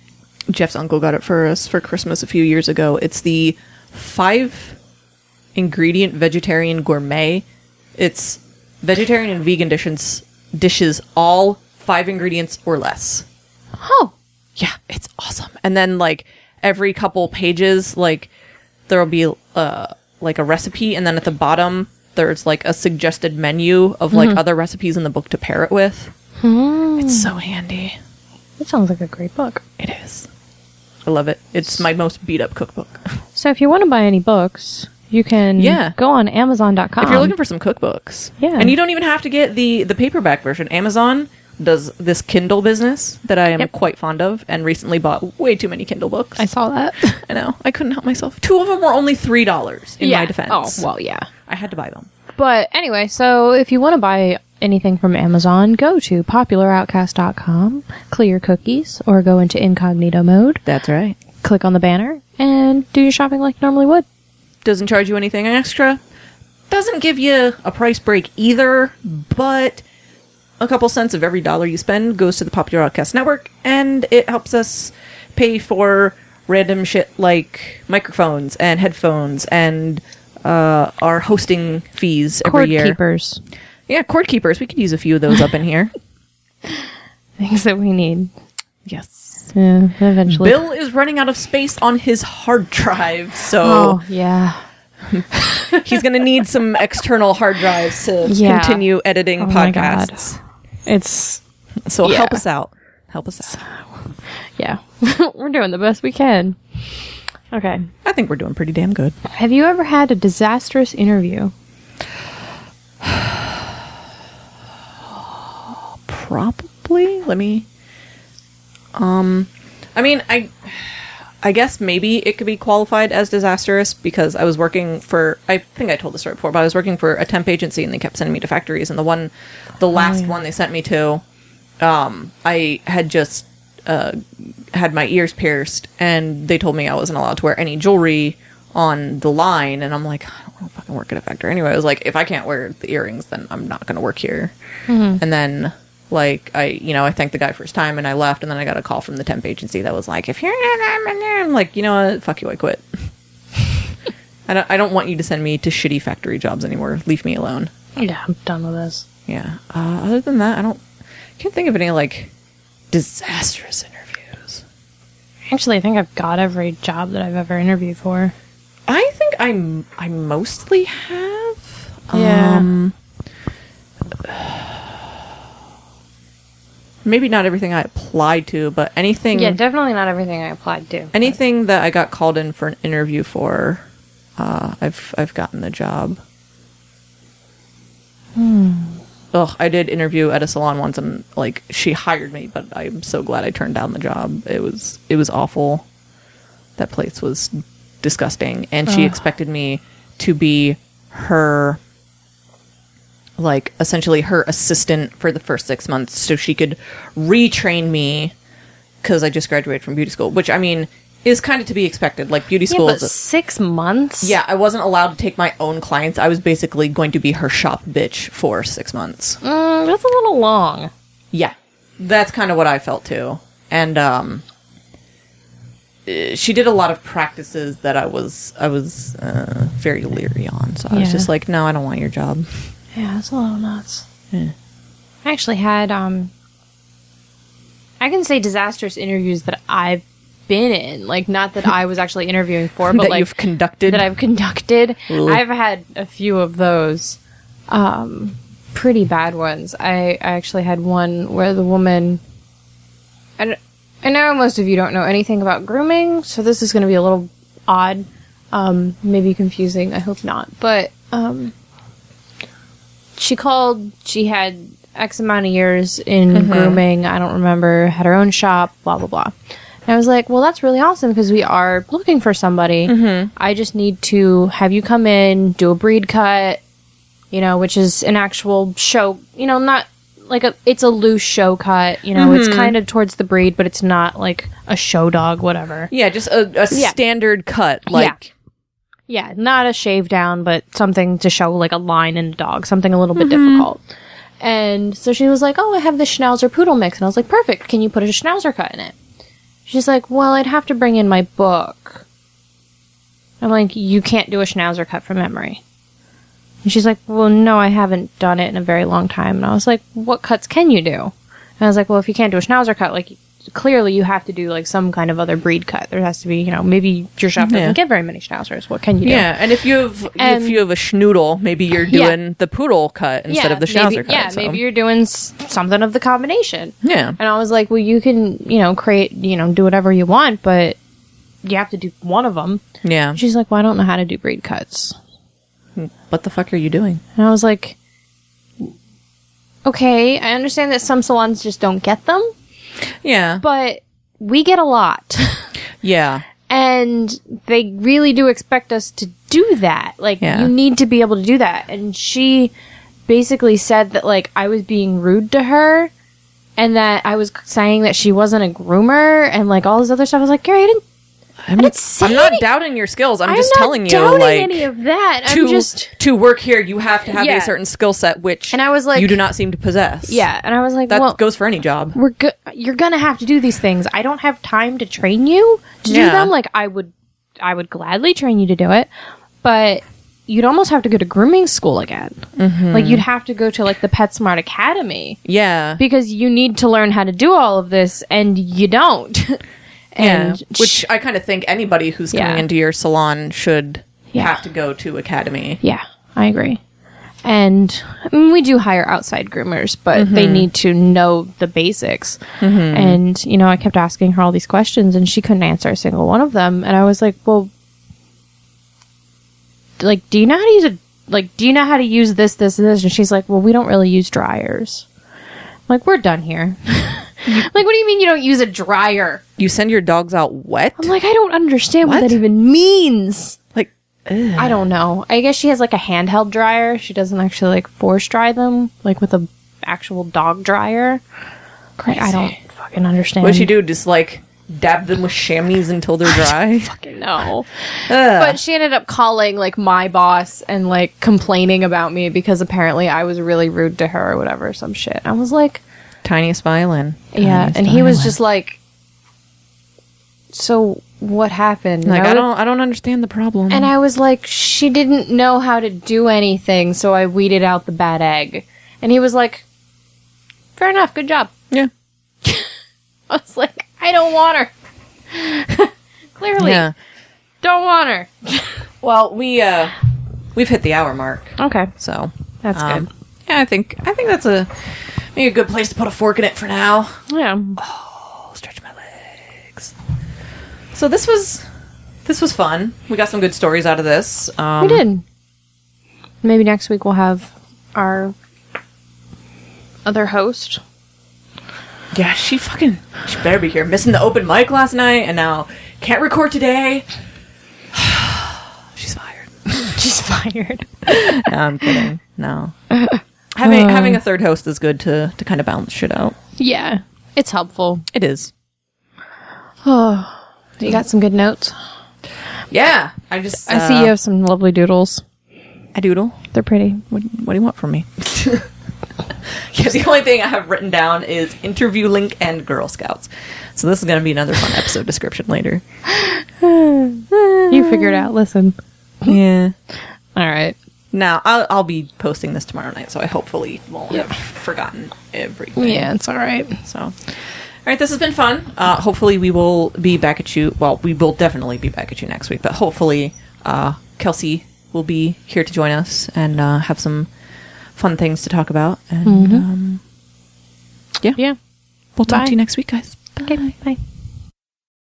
Jeff's uncle got it for us for Christmas a few years ago. It's the five ingredient vegetarian gourmet. It's vegetarian and vegan dishes, dishes all five ingredients or less. Oh. Yeah, it's awesome. And then, like, every couple pages, like, there'll be, uh, like, a recipe, and then at the bottom, there's, like, a suggested menu of, like, mm-hmm. other recipes in the book to pair it with. Mm. It's so handy. It sounds like a great book. It is. I love it. It's my most beat-up cookbook. So if you want to buy any books, you can yeah. go on Amazon dot com. If you're looking for some cookbooks. Yeah. And you don't even have to get the, the paperback version. Amazon does this Kindle business that I am yep. quite fond of, and recently bought way too many Kindle books. I saw that. I know. I couldn't help myself. Two of them were only three dollars in yeah. my defense. Oh, well, yeah. I had to buy them. But anyway, so if you want to buy anything from Amazon, go to popular outcast dot com, clear your cookies, or go into incognito mode. That's right. Click on the banner, and do your shopping like you normally would. Doesn't charge you anything extra. Doesn't give you a price break either, but a couple cents of every dollar you spend goes to the Popular Outcast Network, and it helps us pay for random shit like microphones and headphones and uh, our hosting fees every Cord year. keepers. Yeah, cord keepers. We could use a few of those up in here. Things that we need. Yes. Yeah, eventually. Bill is running out of space on his hard drive, so oh, yeah. he's going to need some external hard drives to yeah. continue editing oh podcasts. It's so yeah. help us out. Help us out. Yeah, we're doing the best we can. Okay, I think we're doing pretty damn good. Have you ever had a disastrous interview? Probably. Let me. Um, I mean, I, I guess maybe it could be qualified as disastrous because I was working for. I think I told the story before, but I was working for a temp agency, and they kept sending me to factories. And the one, the last oh, yeah. one they sent me to, um, I had just uh had my ears pierced, and they told me I wasn't allowed to wear any jewelry on the line, and I'm like, I don't want to fucking work at a factory anyway. I was like, if I can't wear the earrings, then I'm not going to work here. Mm-hmm. And then. Like, I, you know, I thanked the guy for his time, and I left, and then I got a call from the temp agency that was like, if you're not, I'm like, you know what, fuck you, I quit. I don't, I don't want you to send me to shitty factory jobs anymore. Leave me alone. Yeah, I'm done with this. Yeah. Uh, other than that, I don't, can't think of any, like, disastrous interviews. Actually, I think I've got every job that I've ever interviewed for. I think I'm, I mostly have. Yeah. Um, Maybe not everything I applied to, but anything... Yeah, definitely not everything I applied to. Anything but. that I got called in for an interview for, uh, I've I've gotten the job. Hmm. Ugh, I did interview at a salon once, and, like, she hired me, but I'm so glad I turned down the job. It was, it was awful. That place was disgusting, and she Ugh. expected me to be her... like, essentially her assistant for the first six months so she could retrain me because I just graduated from beauty school, which, I mean, is kind of to be expected. Like, beauty school yeah, is... but six months? Yeah, I wasn't allowed to take my own clients. I was basically going to be her shop bitch for six months. Mm, that's a little long. Yeah. That's kind of what I felt, too. And, um... she did a lot of practices that I was, I was, uh, very leery on. So I yeah. was just like, no, I don't want your job. Yeah, that's a little nuts. Yeah. I actually had, um... I can say disastrous interviews that I've been in. Like, not that I was actually interviewing for, but that like... you've conducted? That I've conducted. Ooh. I've had a few of those. Um, pretty bad ones. I, I actually had one where the woman... I, I know most of you don't know anything about grooming, so this is going to be a little odd. Um, maybe confusing. I hope not. But, um... she called, she had X amount of years in mm-hmm. grooming, I don't remember, had her own shop, blah, blah, blah. And I was like, well, that's really awesome because we are looking for somebody. Mm-hmm. I just need to have you come in, do a breed cut, you know, which is an actual show, you know, not like a, it's a loose show cut, you know, mm-hmm. it's kind of towards the breed, but it's not like a show dog, whatever. Yeah, just a, a yeah. standard cut, like... Yeah. Yeah, not a shave down, but something to show like a line in a dog, something a little bit mm-hmm. difficult. And so she was like, oh, I have this Schnauzer Poodle mix. And I was like, perfect. Can you put a Schnauzer cut in it? She's like, well, I'd have to bring in my book. I'm like, you can't do a Schnauzer cut from memory. And she's like, well, no, I haven't done it in a very long time. And I was like, what cuts can you do? And I was like, well, if you can't do a Schnauzer cut, like, clearly you have to do, like, some kind of other breed cut. There has to be, you know, maybe your chef doesn't Yeah. get very many Schnauzers. What can you do? Yeah, and if you have And- if you have a schnoodle, maybe you're Yeah. doing the poodle cut instead of the Schnauzer maybe, cut. Yeah, so. maybe you're doing s- something of the combination. Yeah. And I was like, well, you can, you know, create, you know, do whatever you want, but you have to do one of them. Yeah. She's like, well, I don't know how to do breed cuts. What the fuck are you doing? And I was like, okay, I understand that some salons just don't get them, Yeah. but we get a lot. Yeah. And they really do expect us to do that. Like, Yeah. you need to be able to do that. And she basically said that, like, I was being rude to her and that I was saying that she wasn't a groomer and, like, all this other stuff. I was like, Gary, I didn't, I'm, I didn't say I'm not any- doubting your skills. I'm, I'm just not telling you, doubting like, any of that. to I'm just... to work here, you have to have Yeah. a certain skill set, which And I was like- you do not seem to possess. Yeah. And I was like, That well... goes for any job. we're go- you're gonna have to do these things. I don't have time to train you to do Yeah. them. Like, I would, I would gladly train you to do it, but you'd almost have to go to grooming school again. Mm-hmm. Like, you'd have to go to, like, the PetSmart Academy Yeah. because you need to learn how to do all of this, and you don't. and yeah. Which I kind of think anybody who's coming Yeah. into your salon should Yeah. have to go to academy. yeah, I agree. And I mean, we do hire outside groomers, but Mm-hmm. they need to know the basics. And, you know, I kept asking her all these questions and she couldn't answer a single one of them. And I was like, well, like, do you know how to use a, like, do you know how to use this, this, and this? And she's like, well, we don't really use dryers. I'm like, we're done here. Like, what do you mean you don't use a dryer? You send your dogs out wet? I'm like, I don't understand what, What? that even means. Like, ugh. I don't know. I guess she has like a handheld dryer. She doesn't actually like force dry them, like with a actual dog dryer. Like, I don't fucking understand. What'd she do? Just like dab them with chamois until they're dry? Fucking no. Ugh. But she ended up calling like my boss and like complaining about me because apparently I was really rude to her or whatever, some shit. I was like, Tiniest violin. yeah, Tiniest and he was violin. just like, so what happened? And like, I I would- don't, I don't understand the problem. And I was like, she didn't know how to do anything, so I weeded out the bad egg. And he was like, fair enough, good job. yeah, I was like, I don't want her. Clearly, yeah. don't want her. Well, we uh, we've hit the hour mark, Okay, so that's um, good. Yeah, I think I think that's a maybe a good place to put a fork in it for now. Yeah. I'll stretch my legs. So this was this was fun. We got some good stories out of this. Um, We did. Maybe next week we'll have our other host. Yeah, she fucking she better be here. Missing the open mic last night, and now can't record today. She's fired. She's fired. No, I'm kidding. No. Having having a third host is good to, to kind of balance shit out. Yeah, it's helpful. It is. Oh, you got some good notes? Yeah. I just I see you have some lovely doodles. I doodle. They're pretty. What, what do you want from me? Yeah, the only thing I have written down is interview link and Girl Scouts. So this is going to be another fun episode description later. You figured out. Listen. Yeah. All right. Now, I'll, I'll be posting this tomorrow night, so I hopefully won't have forgotten everything. Yeah, it's all right. So, all right, this has been fun. Uh, hopefully, we will be back at you. Well, we will definitely be back at you next week, but hopefully, uh, Kelsey will be here to join us and uh, have some fun things to talk about. And um, yeah, Yeah. we'll talk Bye. to you next week, guys. Bye. Okay. Bye.